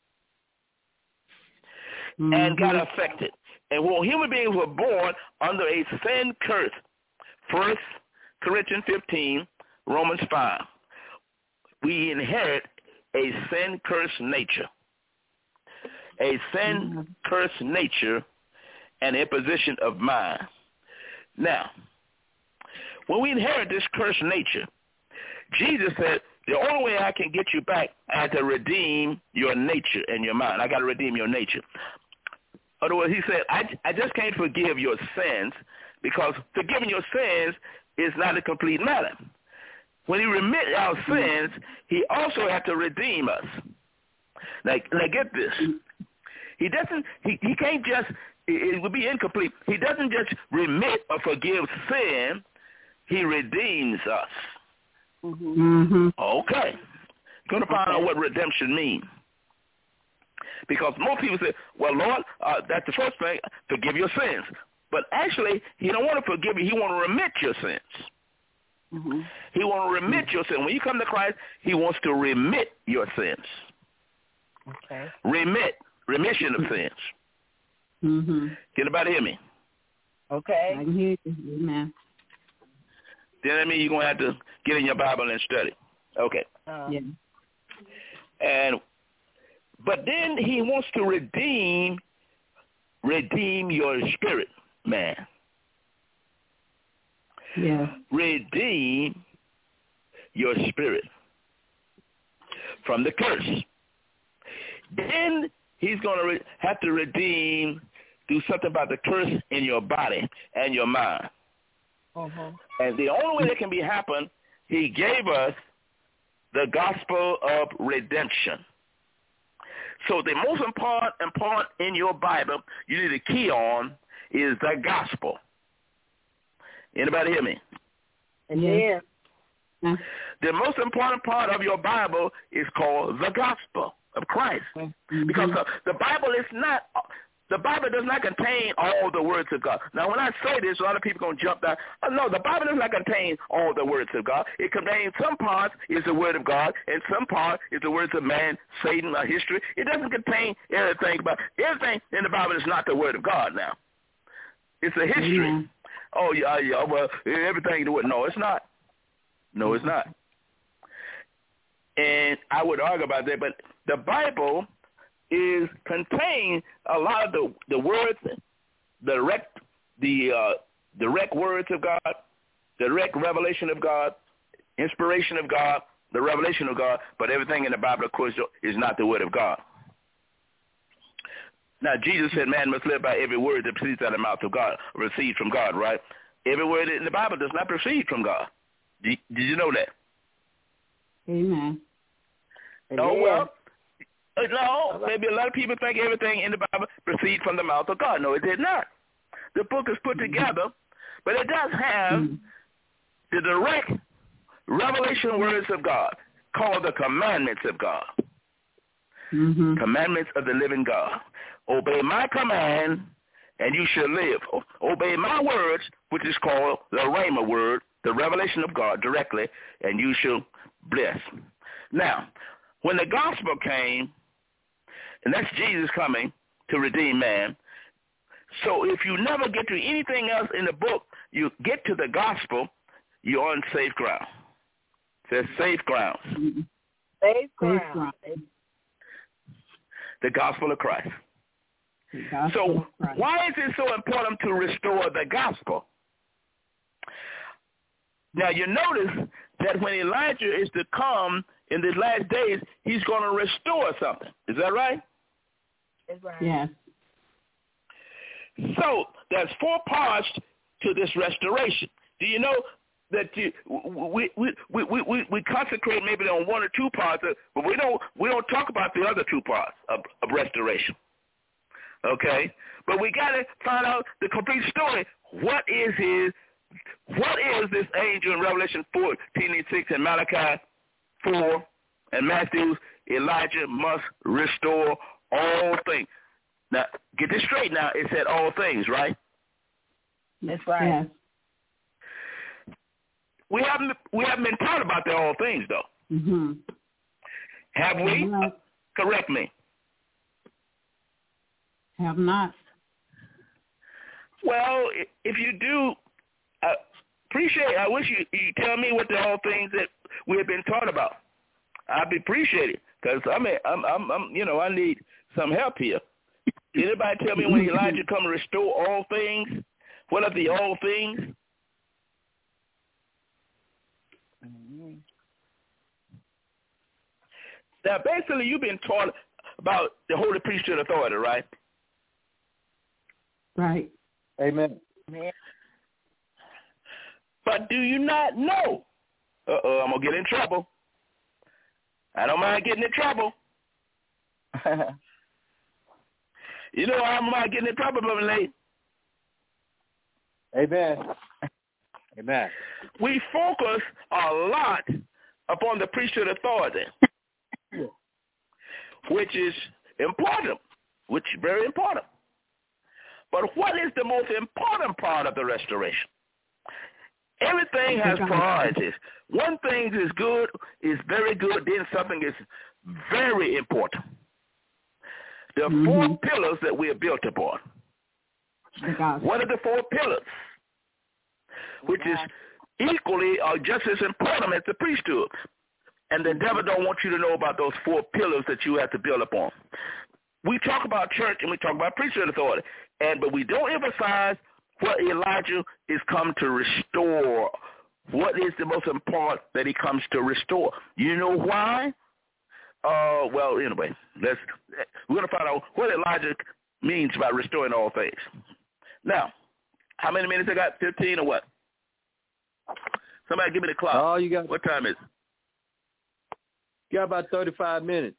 and got affected. And when human beings were born under a sin curse, 1 Corinthians 15, Romans 5, we inherit a sin cursed nature. A sin cursed nature and imposition of mind. Now, when we inherit this cursed nature, Jesus said, the only way I can get you back, I have to redeem your nature and your mind. I got to redeem your nature. In other words, he said, I just can't forgive your sins because forgiving your sins is not a complete matter. When he remit our sins, he also has to redeem us. Now get this. He can't just, it would be incomplete. He doesn't just remit or forgive sin. He redeems us. Mm-hmm. Okay. Going to find out what redemption means. Because most people say, well, Lord, that's the first thing, forgive your sins. But actually, he don't want to forgive you. He want to remit your sins. Mm-hmm. He want to remit your sins. When you come to Christ, he wants to remit your sins. Okay. Remission of sins. Mm-hmm. Can anybody hear me? Okay. I can hear you. Amen. Then that means you're going to have to get in your Bible and study. Okay. Yeah. But then he wants to redeem your spirit, man. Yeah. Redeem your spirit from the curse. Then he's going to have to do something about the curse in your body and your mind. And the only way that can be happen, he gave us the gospel of redemption. So the most important part in your Bible you need to key on is the gospel. Anybody hear me? Yeah. The most important part of your Bible is called the gospel of Christ. Mm-hmm. Because the Bible does not contain all the words of God. Now, when I say this, a lot of people are going to jump down. Oh, no, the Bible does not contain all the words of God. It contains some parts is the word of God, and some part is the words of man, Satan, or history. It doesn't contain everything in the Bible is not the word of God now. It's a history. Mm-hmm. Oh, yeah, well, everything the word. No, it's not. No, it's not. And I would argue about that, but the Bible contain a lot of the words, direct words of God, direct revelation of God, inspiration of God, the revelation of God, but everything in the Bible, of course, is not the word of God. Now, Jesus said man must live by every word that proceeds out of the mouth of God, received from God, right? Every word in the Bible does not proceed from God. Did you know that? Amen. Oh, well. No, maybe a lot of people think everything in the Bible proceeds from the mouth of God. No, it did not. The book is put together, but it does have the direct revelation words of God called the commandments of God. Mm-hmm. Commandments of the living God. Obey my command, and you shall live. Obey my words, which is called the Rhema word, the revelation of God directly, and you shall bless. Now, when the gospel came, and that's Jesus coming to redeem man. So if you never get to anything else in the book, you get to the gospel, you're on safe ground. It says safe ground. Safe ground. The gospel of Christ. So why is it so important to restore the gospel? Now you notice that when Elijah is to come in these last days, he's going to restore something. Is that right? That's right. Yes. So there's 4 parts to this restoration. Do you know that we concentrate maybe on 1 or 2 parts, but we don't talk about the other 2 parts of restoration. Okay? But we got to find out the complete story. What is this angel in Revelation 14:6 and Malachi 4 and Matthew? Elijah must restore all things. Now, get this straight now. It said all things, right? That's right. Yes. We haven't been taught about the all things, though. Mm-hmm. Have we? Right. Correct me. Have not. Well, if you do, I wish you tell me what the all things that we have been taught about. I'd be appreciated because I'm I need some help here. Can anybody tell me when Elijah come to restore all things? What are the all things? Now, basically, you've been taught about the holy priesthood authority, right? Right. Amen. But do you not know? I'm going to get in trouble. I don't mind getting in trouble. You know I don't mind getting in trouble, Brother Nate. Amen. Amen. We focus a lot upon the priesthood authority, which is important, which is very important. But what is the most important part of the restoration? Everything has priorities. One thing is good, is very good, then something is very important. There are four pillars that we are built upon. What are the four pillars? Which is equally or just as important as the priesthood. And the devil don't want you to know about those four pillars that you have to build upon. We talk about church and we talk about priesthood authority, but we don't emphasize what Elijah is come to restore. What is the most important that he comes to restore? You know why? Well, anyway, we're going to find out what Elijah means by restoring all things. Now, how many minutes I got? 15 or what? Somebody give me the clock. Oh, you got. What time is it? You got about 35 minutes.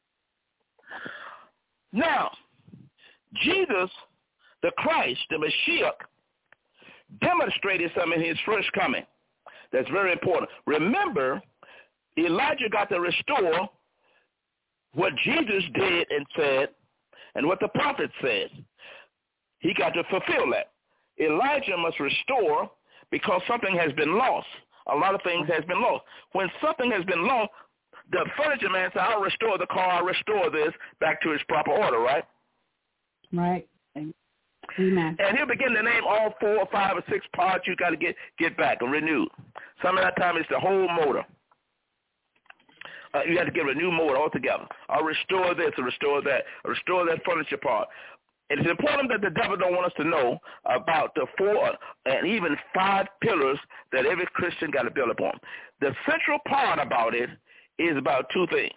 Now, Jesus, the Christ, the Mashiach, demonstrated something in his first coming that's very important. Remember, Elijah got to restore what Jesus did and said and what the prophet said. He got to fulfill that. Elijah must restore because something has been lost. A lot of things has been lost. When something has been lost, the furniture man said, I'll restore the car, I'll restore this back to its proper order, right? Right. Amen. And he'll begin to name all 4 or 5 or 6 parts you got to get back and renewed. Some of that time it's the whole motor. You have to get a new motor altogether. I'll restore this, I'll restore that, I'll restore that furniture part. It is important that the devil don't want us to know about the 4 and even 5 pillars that every Christian got to build upon. The central part about it is about 2 things.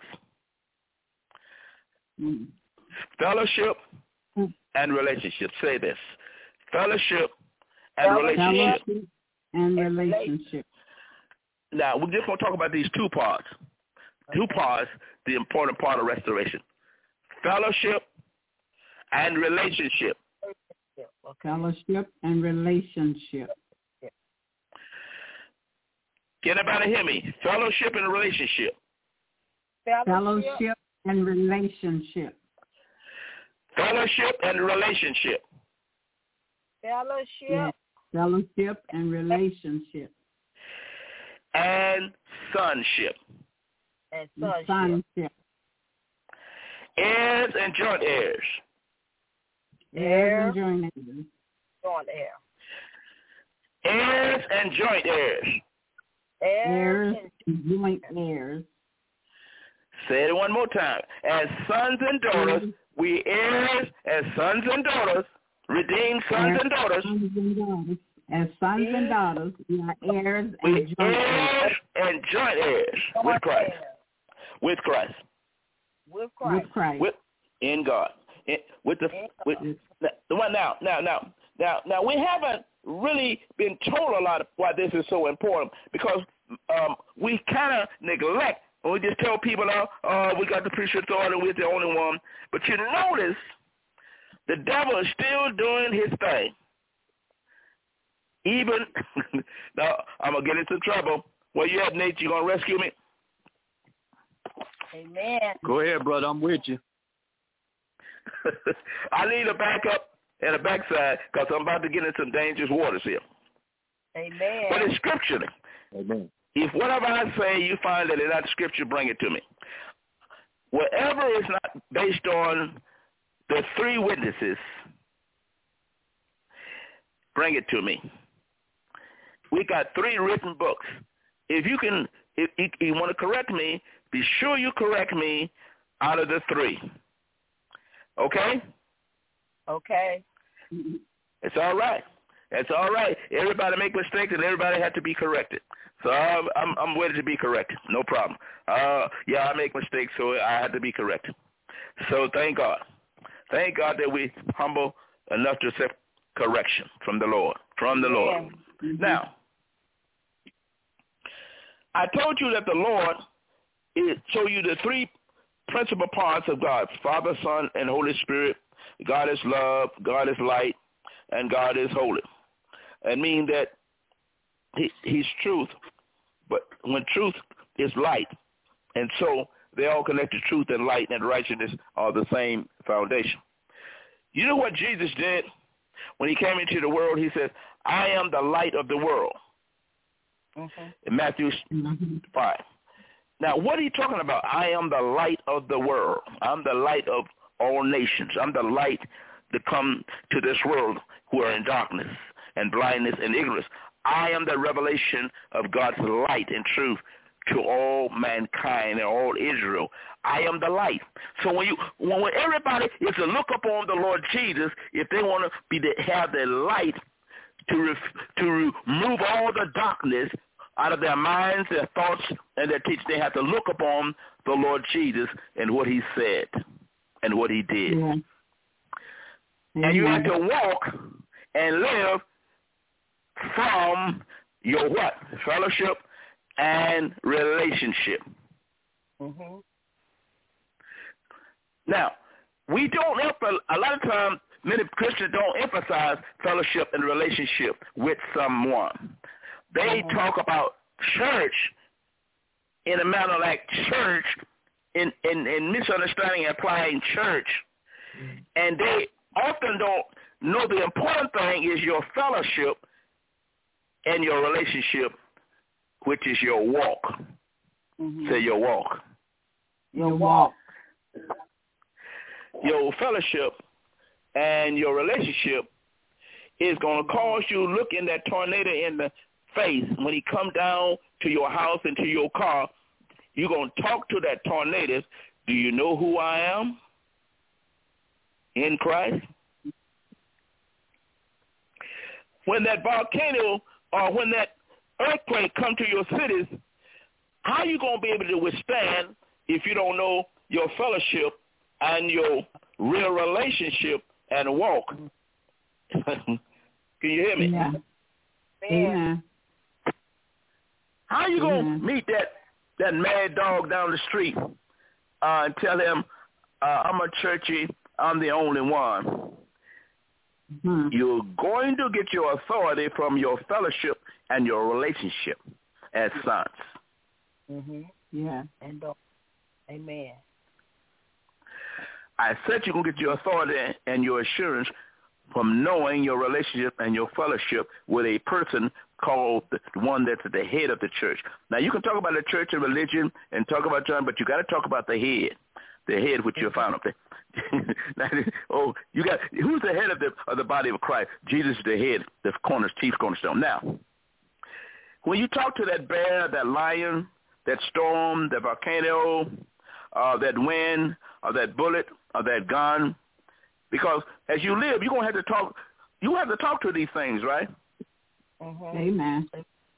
Fellowship and relationship. Say this. Fellowship and relationship. Fellowship and relationship. Now, we're just going to talk about these 2 parts. 2 parts, the important part of restoration. Fellowship and relationship. Fellowship and relationship. Can anybody hear me? Fellowship and relationship. Fellowship and relationship. Fellowship and relationship. Fellowship. Yes. Fellowship and relationship. And sonship. And sonship. Heirs and joint heirs. Heirs and joint heirs. Joint heir. Heirs and joint heirs. Heirs and joint heirs. Say it one more time. As sons and daughters, we heirs as sons and daughters, redeemed sons and daughters. As sons and daughters, we are heirs and we joint heirs. Heirs and joint heirs with Christ. With Christ. With Christ. With Christ. In God. Now we haven't really been told a lot of why this is so important because we kind of neglect. We just tell people, we got the priesthood authority, we're the only one. But you notice The devil is still doing his thing. Even, now, I'm going to get into trouble. Where you at, Nate? You going to rescue me? Amen. Go ahead, brother. I'm with you. I need a backup and a backside because I'm about to get into some dangerous waters here. Amen. But it's scripturally. Amen. If whatever I say you find that it's not scripture, bring it to me. Whatever is not based on the three witnesses, bring it to me. We got 3 written books. If you want to correct me, be sure you correct me out of the 3. Okay? Okay. It's all right. It's all right. Everybody make mistakes, and everybody has to be corrected. So I'm ready to be corrected. No problem. I make mistakes, so I have to be corrected. So thank God. Thank God that we humble enough to accept correction from the Lord. From the Lord. Mm-hmm. Now, I told you that the Lord show you the 3 principal parts of God: Father, Son, and Holy Spirit. God is love, God is light, and God is holy. It means that he's truth, but when truth is light, and so they all connected. Truth and light and righteousness are the same foundation. You know what Jesus did when he came into the world? He said, I am the light of the world. Mm-hmm. In Matthew 5. Now, what are you talking about? I am the light of the world. I'm the light of all nations. I'm the light that come to this world who are in darkness and blindness and ignorance. I am the revelation of God's light and truth to all mankind and all Israel. I am the light. So when everybody is to look upon the Lord Jesus, if they want to have the light to remove all the darkness out of their minds, their thoughts, and their teaching, they have to look upon the Lord Jesus and what he said and what he did. Yeah. And you have to walk and live from your what? Fellowship and relationship. Mm-hmm. Now, we don't a lot of times many Christians don't emphasize fellowship and relationship with someone. They talk about church in a manner like church in misunderstanding and applying church. And they often don't know the important thing is your fellowship and your relationship, which is your walk. Mm-hmm. Say your walk. Your walk. Your fellowship and your relationship is going to cause you to look in that tornado in the face. When he come down to your house and to your car, you're going to talk to that tornado. Do you know who I am in Christ? When that volcano or when that earthquake come to your cities, how are you going to be able to withstand if you don't know your fellowship and your real relationship and walk? Can you hear me? Yeah. Amen. How are you going to meet that mad dog down the street and tell him, I'm a churchy, I'm the only one? Mm-hmm. You're going to get your authority from your fellowship and your relationship as sons. Mm-hmm. Yeah. And amen. I said you're going to get your authority and your assurance from knowing your relationship and your fellowship with a person called the one that's at the head of the church. Now, you can talk about the church and religion and talk about John, but you got to talk about the head which you're found up there. Who's the head of the body of Christ? Jesus is the head, the chief cornerstone. Now, when you talk to that bear, that lion, that storm, that volcano, that wind, or that bullet, or that gun, because as you live, you're going to have to talk. You have to talk to these things, right? Mm-hmm. Amen.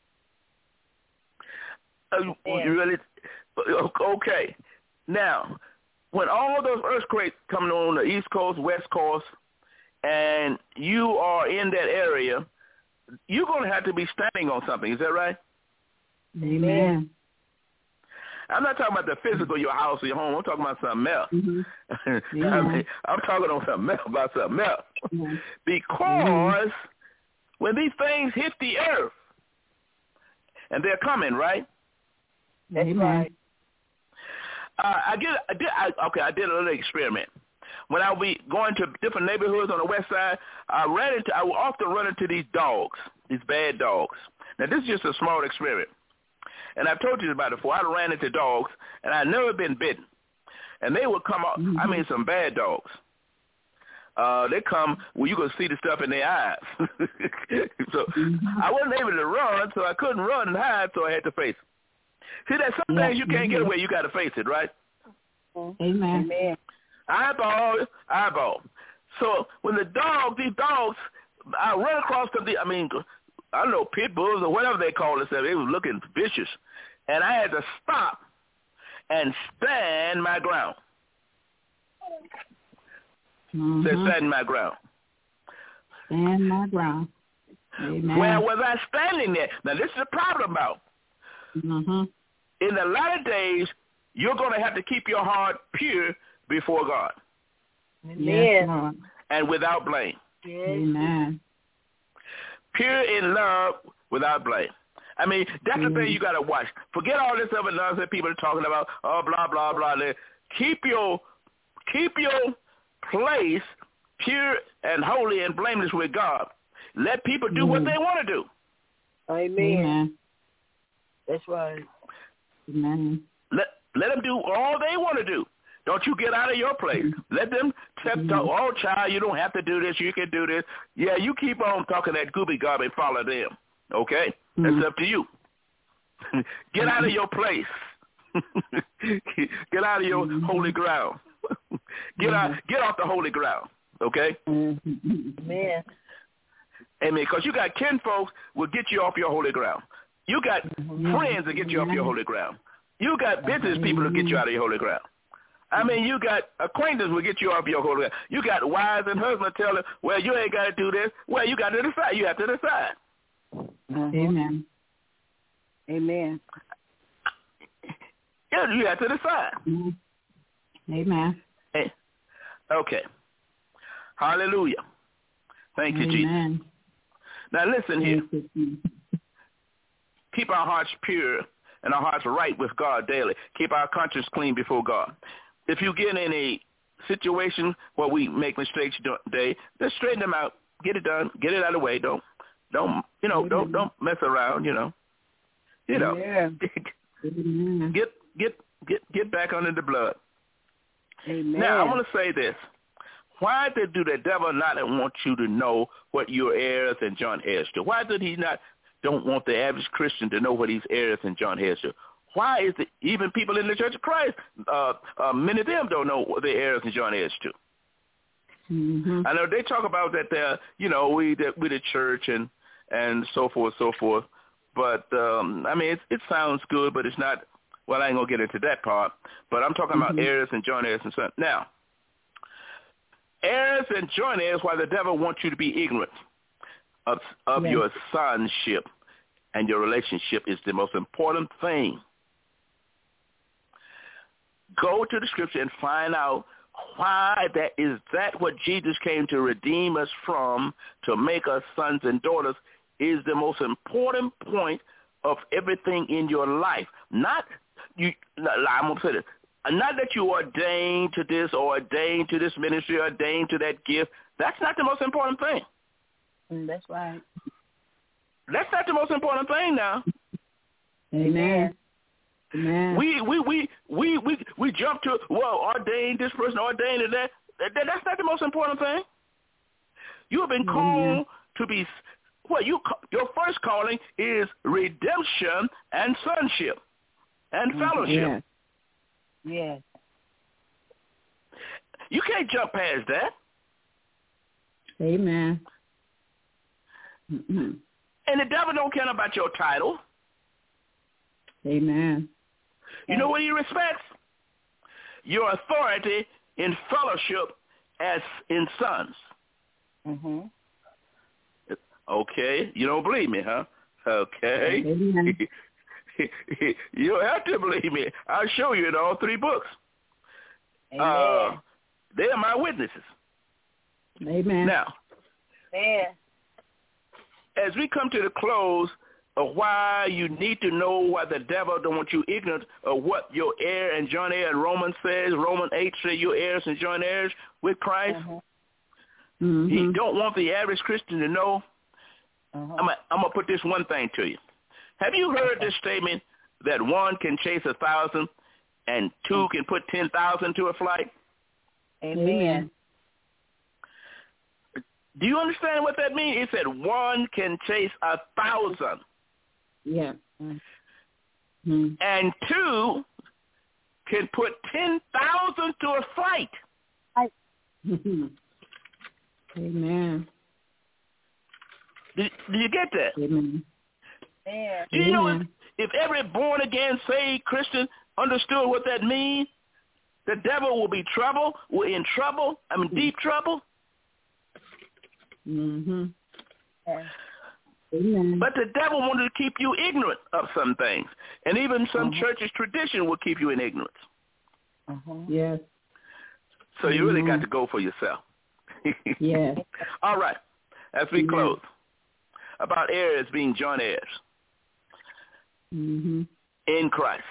Really? Okay. Now, when all those earthquakes come on the East Coast, West Coast, and you are in that area, you're going to have to be standing on something. Is that right? Amen. I'm not talking about the physical, your house or your home. I'm talking about something else. Mm-hmm. I mean, I'm talking on something else, about something else. Mm-hmm. Because when these things hit the earth, and they're coming, right? That's Amen. right. I did a little experiment. When I would be going to different neighborhoods on the west side, I would often run into these dogs, these bad dogs. Now, this is just a small experiment. And I've told you about it before. I ran into dogs, and I'd never been bitten. And they would come out, I mean, some bad dogs. They come where you can see the stuff in their eyes. So I wasn't able to run, so I couldn't run and hide, so I had to face it. See, there's some things you can't get away. You got to face it, right? Amen. Amen. Eyeball. So when these dogs, I run across them, I don't know, pit bulls or whatever they call themselves. They were looking vicious. And I had to stop and stand my ground. Stand my ground. Stand my ground. Amen. Where was I standing there? Now, this is the problem about. Mm-hmm. In the latter days, you're going to have to keep your heart pure before God. Yes, Lord. And without blame. Yes. Amen. Pure in love without blame. I mean, that's the thing you got to watch. Forget all this other nonsense people are talking about, blah, blah, blah. Keep your place pure and holy and blameless with God. Let people do what they want to do. Amen. Amen. That's right. Amen. Let them do all they want to do. Don't you get out of your place. Let them oh, child, you don't have to do this. You can do this. Yeah, you keep on talking that gooby garbage and follow them. Okay? That's up to you. Get out of your place. Get out of your holy ground. Get off the holy ground. Okay? Amen. Amen. Because you got kinfolks will get you off your holy ground. You got friends that get you off your holy ground. You got business people to get you out of your holy ground. I mean, you got acquaintances will get you off your holy ground. You got wives and husbands tell them, well, you ain't got to do this. Well, you got to decide. You have to decide. Amen. Amen. Yeah, you have to decide. Amen. Okay. Hallelujah. Thank you, Jesus. Now listen here. Keep our hearts pure and our hearts right with God daily. Keep our conscience clean before God. If you get in a situation where we make mistakes today, just straighten them out. Get it done. Get it out of the way. Don't mess around. Yeah. Get back under the blood. Amen. Now I want to say this. Why do the devil not want you to know what your heirs and joint heirs to? Why did he not don't want the average Christian to know what he's heirs and joint heirs to? Why is it even people in the Church of Christ, many of them don't know what their heirs and joint heirs to? Mm-hmm. I know they talk about that they're, we the church and so forth. But, I mean, it sounds good, but it's not, well, I ain't going to get into that part. But I'm talking about heirs and joint heirs and so on. Now, heirs and joint heirs, why the devil wants you to be ignorant of your sonship and your relationship is the most important thing. Go to the scripture and find out why that what Jesus came to redeem us from, to make us sons and daughters, is the most important point of everything in your life. I'm going to say this. Not that you ordained to this or ordained to this ministry or ordained to that gift. That's not the most important thing. That's right. That's not the most important thing now. Amen. Amen. We jump to, ordained this person, ordained to that. That's not the most important thing. You have been called to be, your first calling is redemption and sonship and fellowship. Yes. You can't jump past that. Amen. Mm-hmm. And the devil don't care about your title. Amen. You know what he respects? Your authority in fellowship as in sons. Mm-hmm. Okay. You don't believe me, huh? Okay. You don't have to believe me. I'll show you in all 3 books. Amen. They are my witnesses. Amen. Now, Amen. as we come to the close of why you need to know why the devil don't want you ignorant of what your heir and joint heir in Romans says, Romans 8 says you're heirs and joint heirs with Christ. Mm-hmm. He don't want the average Christian to know. I'm going to put this one thing to you. Have you heard this statement that 1 can chase 1,000 and 2 can put 10,000 to a flight? Amen. Do you understand what that means? It said 1 can chase 1,000. Yeah. And 2 can put 10,000 to a flight. Amen. Do you get that? Amen. Amen. Do you know if every born-again, saved Christian understood what that means, the devil will be in trouble, deep trouble. Mm-hmm. Yeah. Amen. But the devil wanted to keep you ignorant of some things. And even some churches' tradition will keep you in ignorance. Yes. So you really got to go for yourself. Yes. All right. As we close, about heirs being joint heirs in Christ.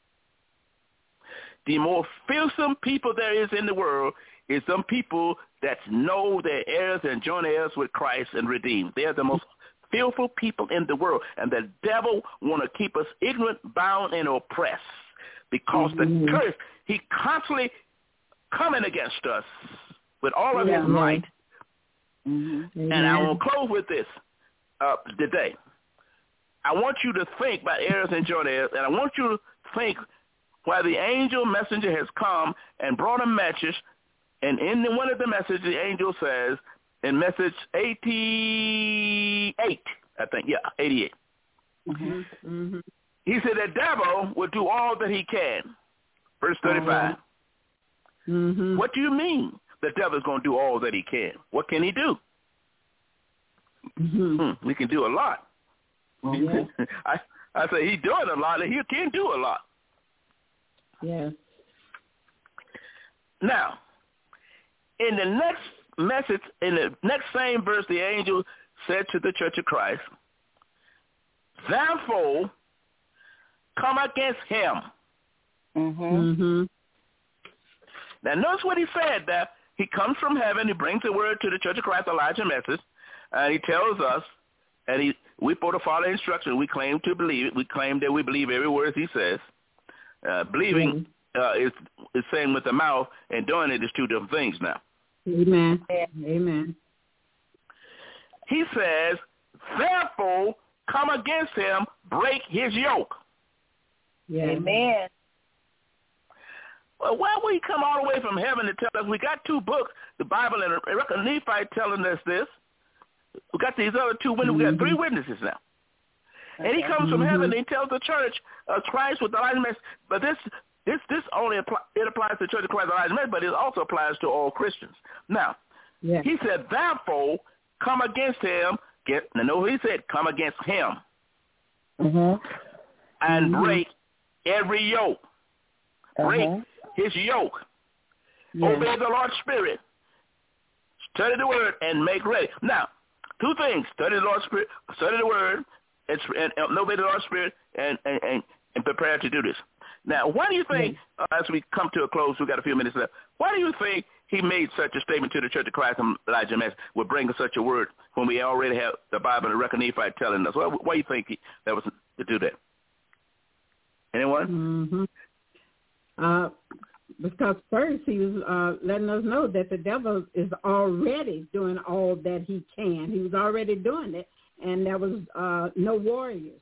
The more fearsome people there is in the world is some people that know they're heirs and joint heirs with Christ and redeemed. They're the most fearful people in the world. And the devil want to keep us ignorant, bound, and oppressed because the curse, he constantly coming against us with all of his might. And I will close with this today. I want you to think about heirs and joint heirs, and I want you to think why the angel messenger has come and brought a message, and in one of the messages, the angel says, in message 88, I think, 88. He said the devil will do all that he can. Verse 35. What do you mean the devil is going to do all that he can? What can he do? He can do a lot. I say he's doing a lot, and he can do a lot. Yes. Now, in the next message, in the next same verse, the angel said to the Church of Christ, therefore, come against him. Now, notice what he said there. He comes from heaven. He brings the word to the Church of Christ, Elijah message, and he tells us, and we put a follow instruction. We claim to believe it. We claim that we believe every word he says. Believing is saying with the mouth, and doing it is 2 different things now. Amen. Amen. He says, therefore, come against him, break his yoke. Yes. Amen. Well, why would he come all the way from heaven to tell us? We got 2 books, the Bible and Nephi, telling us this. We got these other 2 witnesses. We got 3 witnesses now. And he comes from heaven and he tells the church of Christ with the Elijah message. But this only applies to the Church of Christ, Elijah message, but it also applies to all Christians. Now, he said, therefore, come against him. He said, come against him. And break every yoke. Break his yoke. Obey the Lord's Spirit. Study the word and make ready. Now, 2 things. Study the Lord's Spirit, study the word, and obey the Lord's Spirit, and prepare to do this. Now, why do you think, as we come to a close, we've got a few minutes left, why do you think he made such a statement to the Church of Christ and Elijah message would bring us such a word when we already have the Bible and the Record Nephi telling us? Why do you think that was to do that? Anyone? Because first he was letting us know that the devil is already doing all that he can. He was already doing it, and there was no warriors.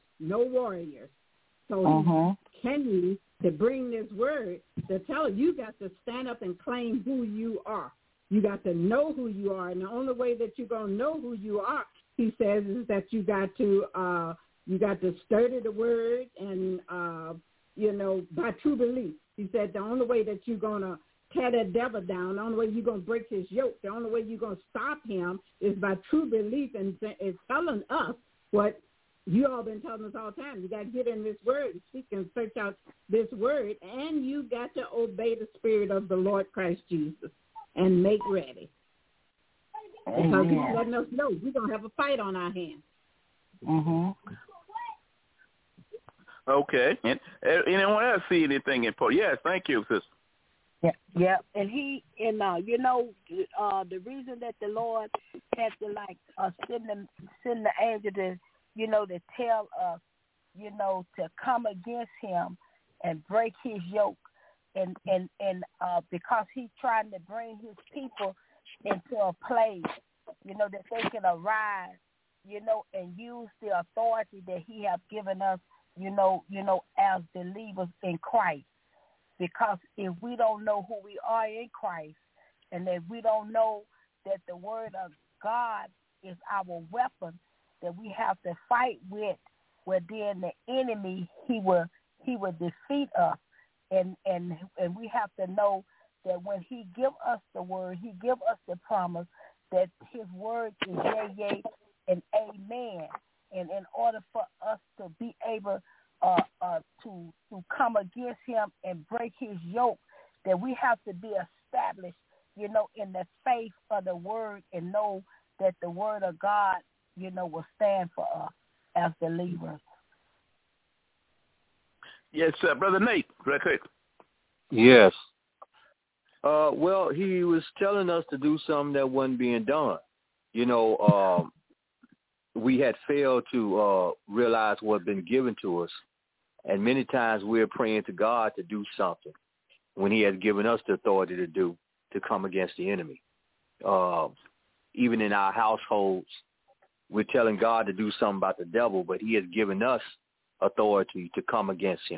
So he continues to bring this word to tell you got to stand up and claim who you are. You got to know who you are, and the only way that you're going to know who you are, he says, is that you got to study the word and by true belief. He said the only way that you're going to tear that devil down, the only way you're going to break his yoke, the only way you're going to stop him is by true belief, and it's telling us what You all been telling us all the time, you got to get in this word, seek and search out this word, and you got to obey the Spirit of the Lord Christ Jesus and make ready. Because he's letting us know we're going to have a fight on our hands. Mm-hmm. Okay. And anyone else see anything important? Yes, thank you, sister. Yeah. And the reason that the Lord had to send the angel to, to tell us, to come against him and break his yoke, and because he's trying to bring his people into a place, that they can arise, and use the authority that he has given us, as believers in Christ. Because if we don't know who we are in Christ, and if we don't know that the word of God is our weapon that we have to fight with, where then the enemy, he will defeat us. And we have to know that when he give us the word, he give us the promise that his word is yea, and amen. And in order for us to be able to come against him and break his yoke, that we have to be established, in the faith of the word, and know that the word of God, will stand for us as believers. Yes, Brother Nate, real quick. Yes. Well, he was telling us to do something that wasn't being done. We had failed to realize what had been given to us. And many times we're praying to God to do something when he has given us the authority to come against the enemy. Even in our households, we're telling God to do something about the devil, but he has given us authority to come against him.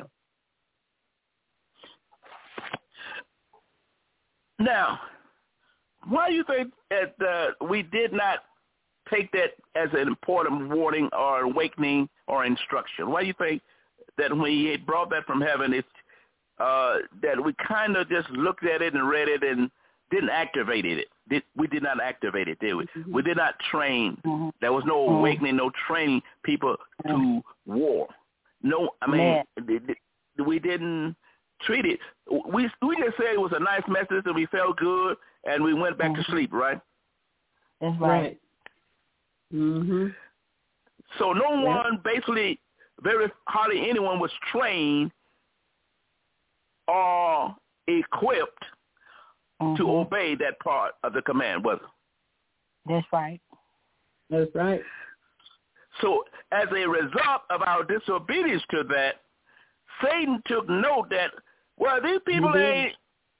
Now, why do you think that we did not take that as an important warning or awakening or instruction? Why do you think that when he had brought that from heaven, that we kind of just looked at it and read it and didn't activate it? We did not activate it, did we? Mm-hmm. We did not train. Mm-hmm. There was no awakening, no training people to war. No, I mean, we didn't treat it. We just said it was a nice message and we felt good and we went back to sleep, right? That's right. Mm-hmm. So no one, basically, very hardly anyone was trained or equipped to obey that part of the command, was it? That's right. That's right. So as a result of our disobedience to that, Satan took note that, well, these people ain't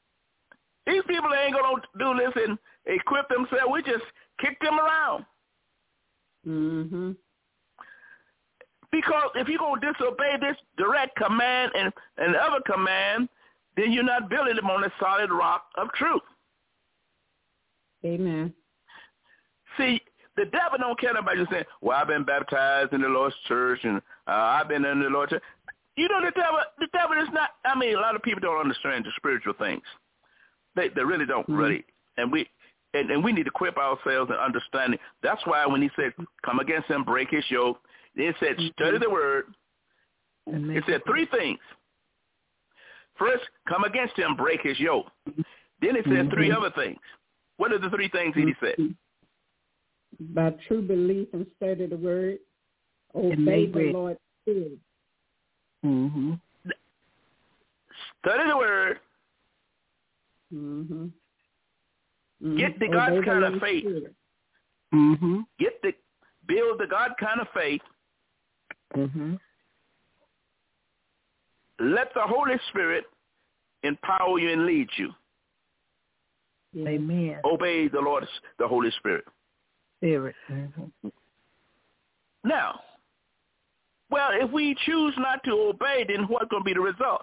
going to do this and equip themselves. We just kick them around. Mm-hmm. Because if you're going to disobey this direct command and other command, then you're not building them on a solid rock of truth. Amen. See, the devil don't care about you saying, well, I've been baptized in the Lord's church and I've been in the Lord's church. You know, the devil is not, I mean, a lot of people don't understand the spiritual things. They really don't, really. And we need to equip ourselves in understanding. That's why when he said, come against him, break his yoke, it said, study the word. It said three things. First, come against him, break his yoke. Then it said three other things. What are the three things he said? By true belief and study the word, obey the Lord's Spirit. Mm-hmm. Study the word. Mm-hmm. Get the God kind of faith. Mm-hmm. Build the God kind of faith. Mm-hmm. Let the Holy Spirit empower you and lead you. Amen. Obey the Lord, the Holy Spirit. Mm-hmm. Now, well, if we choose not to obey, then what's going to be the result?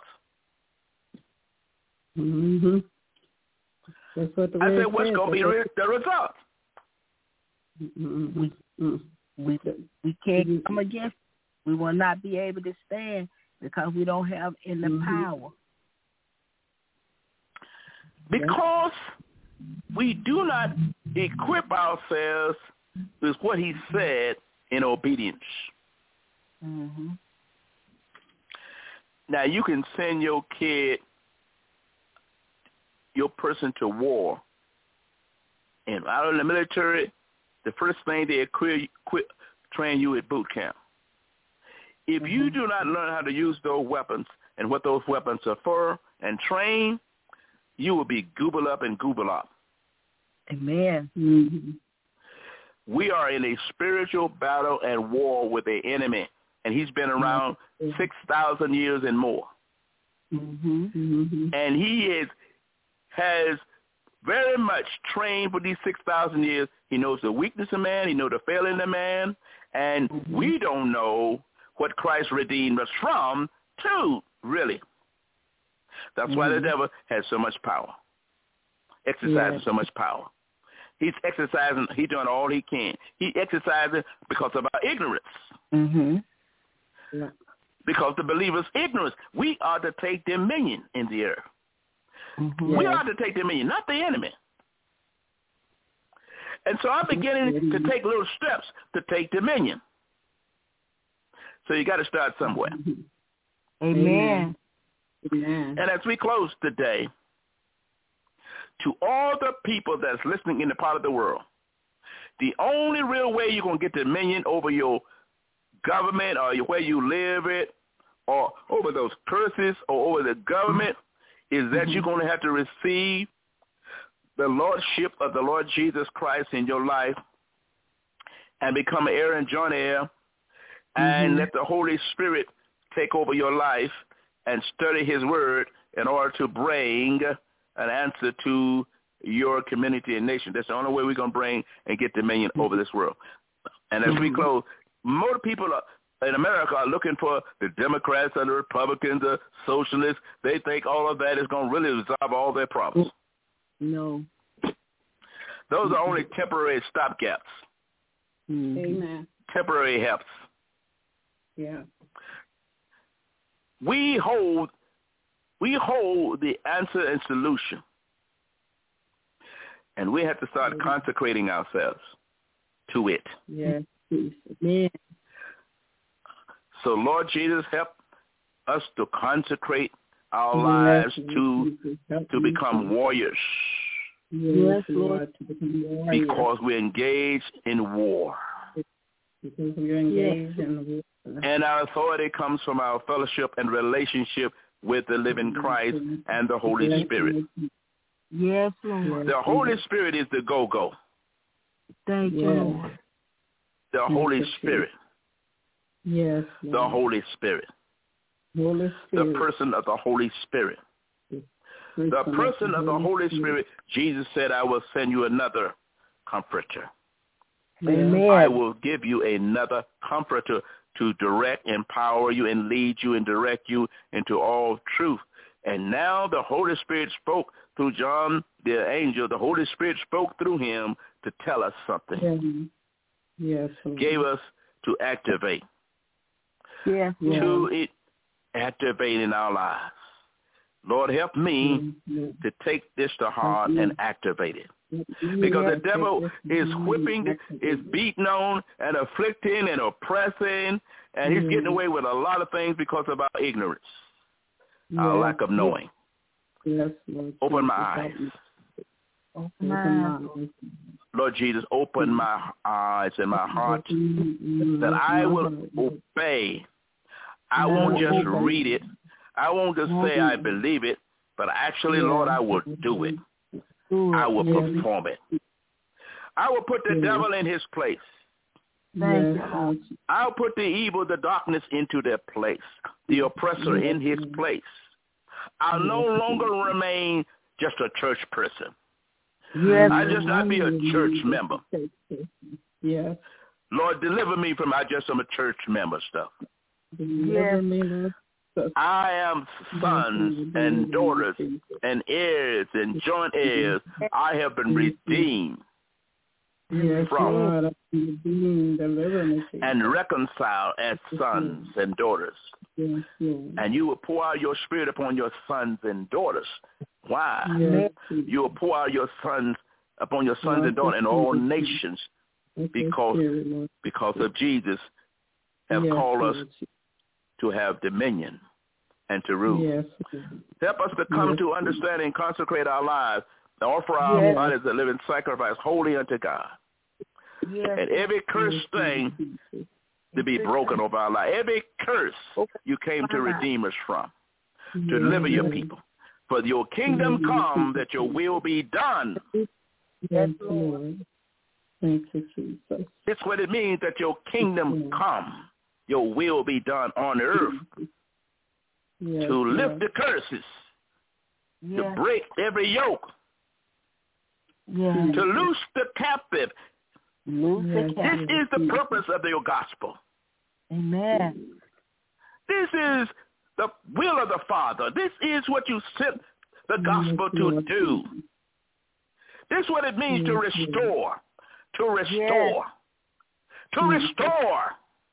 Mm-hmm. That's what the I said, what's going to be the result? Mm-hmm. We can't come against. We will not be able to stand because we don't have any power. Because we do not equip ourselves with what he said in obedience. Mm-hmm. Now, you can send your kid, your person to war. And out of the military, the first thing they train you at boot camp. If you do not learn how to use those weapons and what those weapons are for and train, you will be gooble up and gooble up. Amen. Mm-hmm. We are in a spiritual battle and war with the enemy, and he's been around 6,000 years and more. Mm-hmm. Mm-hmm. And he has very much trained for these 6,000 years. He knows the weakness of man. He knows the failing of man. And we don't know what Christ redeemed us from to, really. That's why the devil has so much power, exercises so much power. He's exercising, he's doing all he can. He exercises because of our ignorance. Mm-hmm. Yeah. Because the believers' ignorance. We are to take dominion in the earth. Mm-hmm. We are to take dominion, not the enemy. And so I'm beginning to take little steps to take dominion. So you got to start somewhere. Amen. Amen. And as we close today, to all the people that's listening in the part of the world, the only real way you're going to get dominion over your government or where you live it or over those curses or over the government is that you're going to have to receive the lordship of the Lord Jesus Christ in your life and become an heir and joint heir and let the Holy Spirit take over your life and study his word in order to bring an answer to your community and nation. That's the only way we're going to bring and get dominion over this world. And as we close, more people in America are looking for the Democrats and the Republicans, the socialists. They think all of that is going to really resolve all their problems. No. Those are only temporary stopgaps. Amen. Temporary helps. Yeah. We hold the answer and solution. And we have to start consecrating ourselves to it. Yes. Amen. So, Lord Jesus, help us to consecrate our lives to become warriors. Yes, Lord, to become warriors. Because we're engaged in war. Because we're engaged in war. And our authority comes from our fellowship and relationship with the living Christ and the Holy Spirit. Yes, Lord. The Holy Spirit is the go-go. Thank you, Lord. The Holy Spirit. Yes, Lord. The Holy Spirit. The person of the Holy Spirit. The person of the Holy Spirit, Jesus said, I will send you another comforter. Amen. I will give you another comforter to direct, empower you, and lead you and direct you into all truth. And now the Holy Spirit spoke through John, the angel. The Holy Spirit spoke through him to tell us something. Yes. Gave us to activate. Yes. To it activate in our lives. Lord, help me to take this to heart and activate it. Because the devil is whipping, is beating on and afflicting and oppressing, and he's getting away with a lot of things because of our ignorance, our lack of knowing. Yes, Lord. Open my eyes. Open my eyes. Lord Jesus, open my eyes and my heart that I will obey. I won't just read it. I won't just say I believe it, but actually, Lord, I will do it. I will perform it. I will put the devil in his place. I'll put the evil, the darkness into their place, the oppressor in his place. I'll no longer remain just a church person. I just not be a church member. Yes. Lord, deliver me from just some church member stuff. Deliver me, Lord. I am sons and daughters and heirs and joint heirs. I have been redeemed from and reconciled as sons and daughters. And you will pour out your spirit upon your sons and daughters. Why? You will pour out your sons upon your sons and daughters in all nations because of Jesus have called us to have dominion and to rule. Yes. Help us to come to understand and consecrate our lives, and offer our bodies a living sacrifice holy unto God. Yes. And every cursed thing to be broken over our life. Every curse you came to redeem us from, to deliver your people. For your kingdom come, that your will be done. Yes, Lord. Thank you, Jesus. It's what it means, that your kingdom come, your will be done on earth, to lift the curses, to break every yoke, to loose the captive. This is the purpose of your gospel. Amen. This is the will of the Father. This is what you sent the gospel to do. This is what it means to restore, to restore, to restore.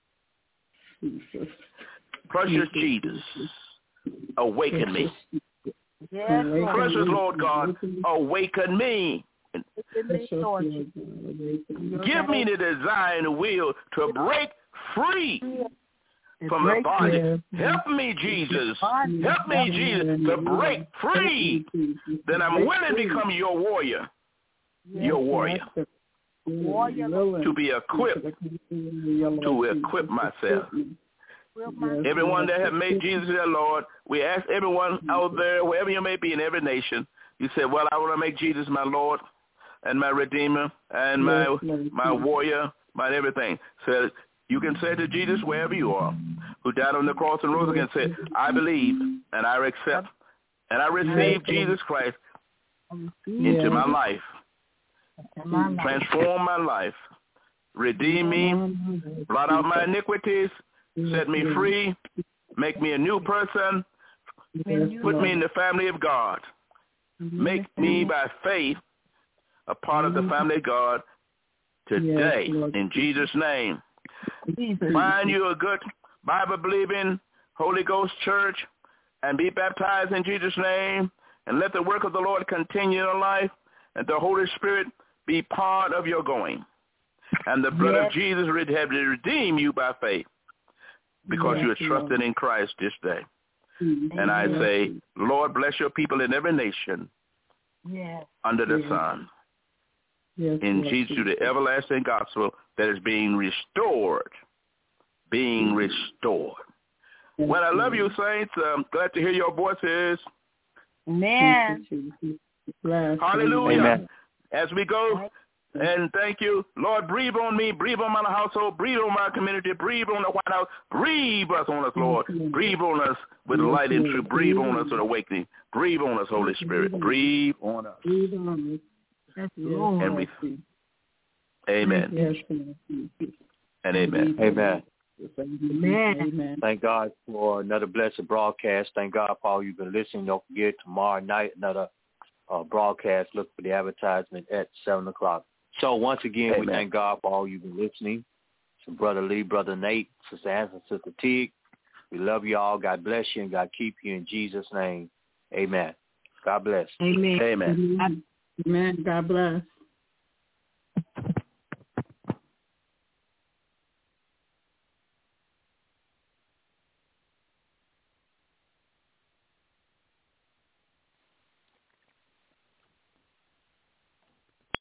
Precious Jesus, awaken me. Yes, Precious Lord God, awaken me. Give me the desire and the will to break free from the bondage. Help me, Jesus. Help me, Jesus, to break free. Then I'm willing to become your warrior. Your warrior. To be equipped, to equip myself. Everyone that have made Jesus their Lord, we ask everyone out there, wherever you may be in every nation, you say, well, I want to make Jesus my Lord and my Redeemer and my warrior, my everything. So you can say to Jesus wherever you are, who died on the cross and rose again, say, I believe and I accept and I receive Jesus Christ into my life. Transform my life. Redeem me. Blot out my iniquities. Set me free. Make me a new person. Put me in the family of God. Make me by faith a part of the family of God today, in Jesus' name. Find you a good Bible-believing Holy Ghost church and be baptized in Jesus' name, and let the work of the Lord continue in your life, and the Holy Spirit be part of your going. And the blood of Jesus have redeemed you by faith, because you are trusted in Christ this day. And I say, Lord, bless your people in every nation under the sun. In Jesus, to the everlasting gospel that is being restored. Being restored. Well, I love you, saints. I'm glad to hear your voices. Amen. Hallelujah. Amen. As we go, and thank you, Lord, breathe on me, breathe on my household, breathe on my community, breathe on the White House, breathe on us, Lord. Breathe on us with light and truth. Breathe on us with awakening. Breathe on us, Holy Spirit. Breathe on us. Yes, Lord. And we, amen. And amen. Amen. Amen. Thank God for another blessed broadcast. Thank God for all you've been listening. Don't forget, tomorrow night, another broadcast. Look for the advertisement at 7 o'clock. So once again, we thank God for all you've been listening. So Brother Lee, Brother Nate, Sister Anson, Sister Teague. We love you all. God bless you and God keep you in Jesus' name. Amen. God bless. Amen. Amen. Amen. God bless.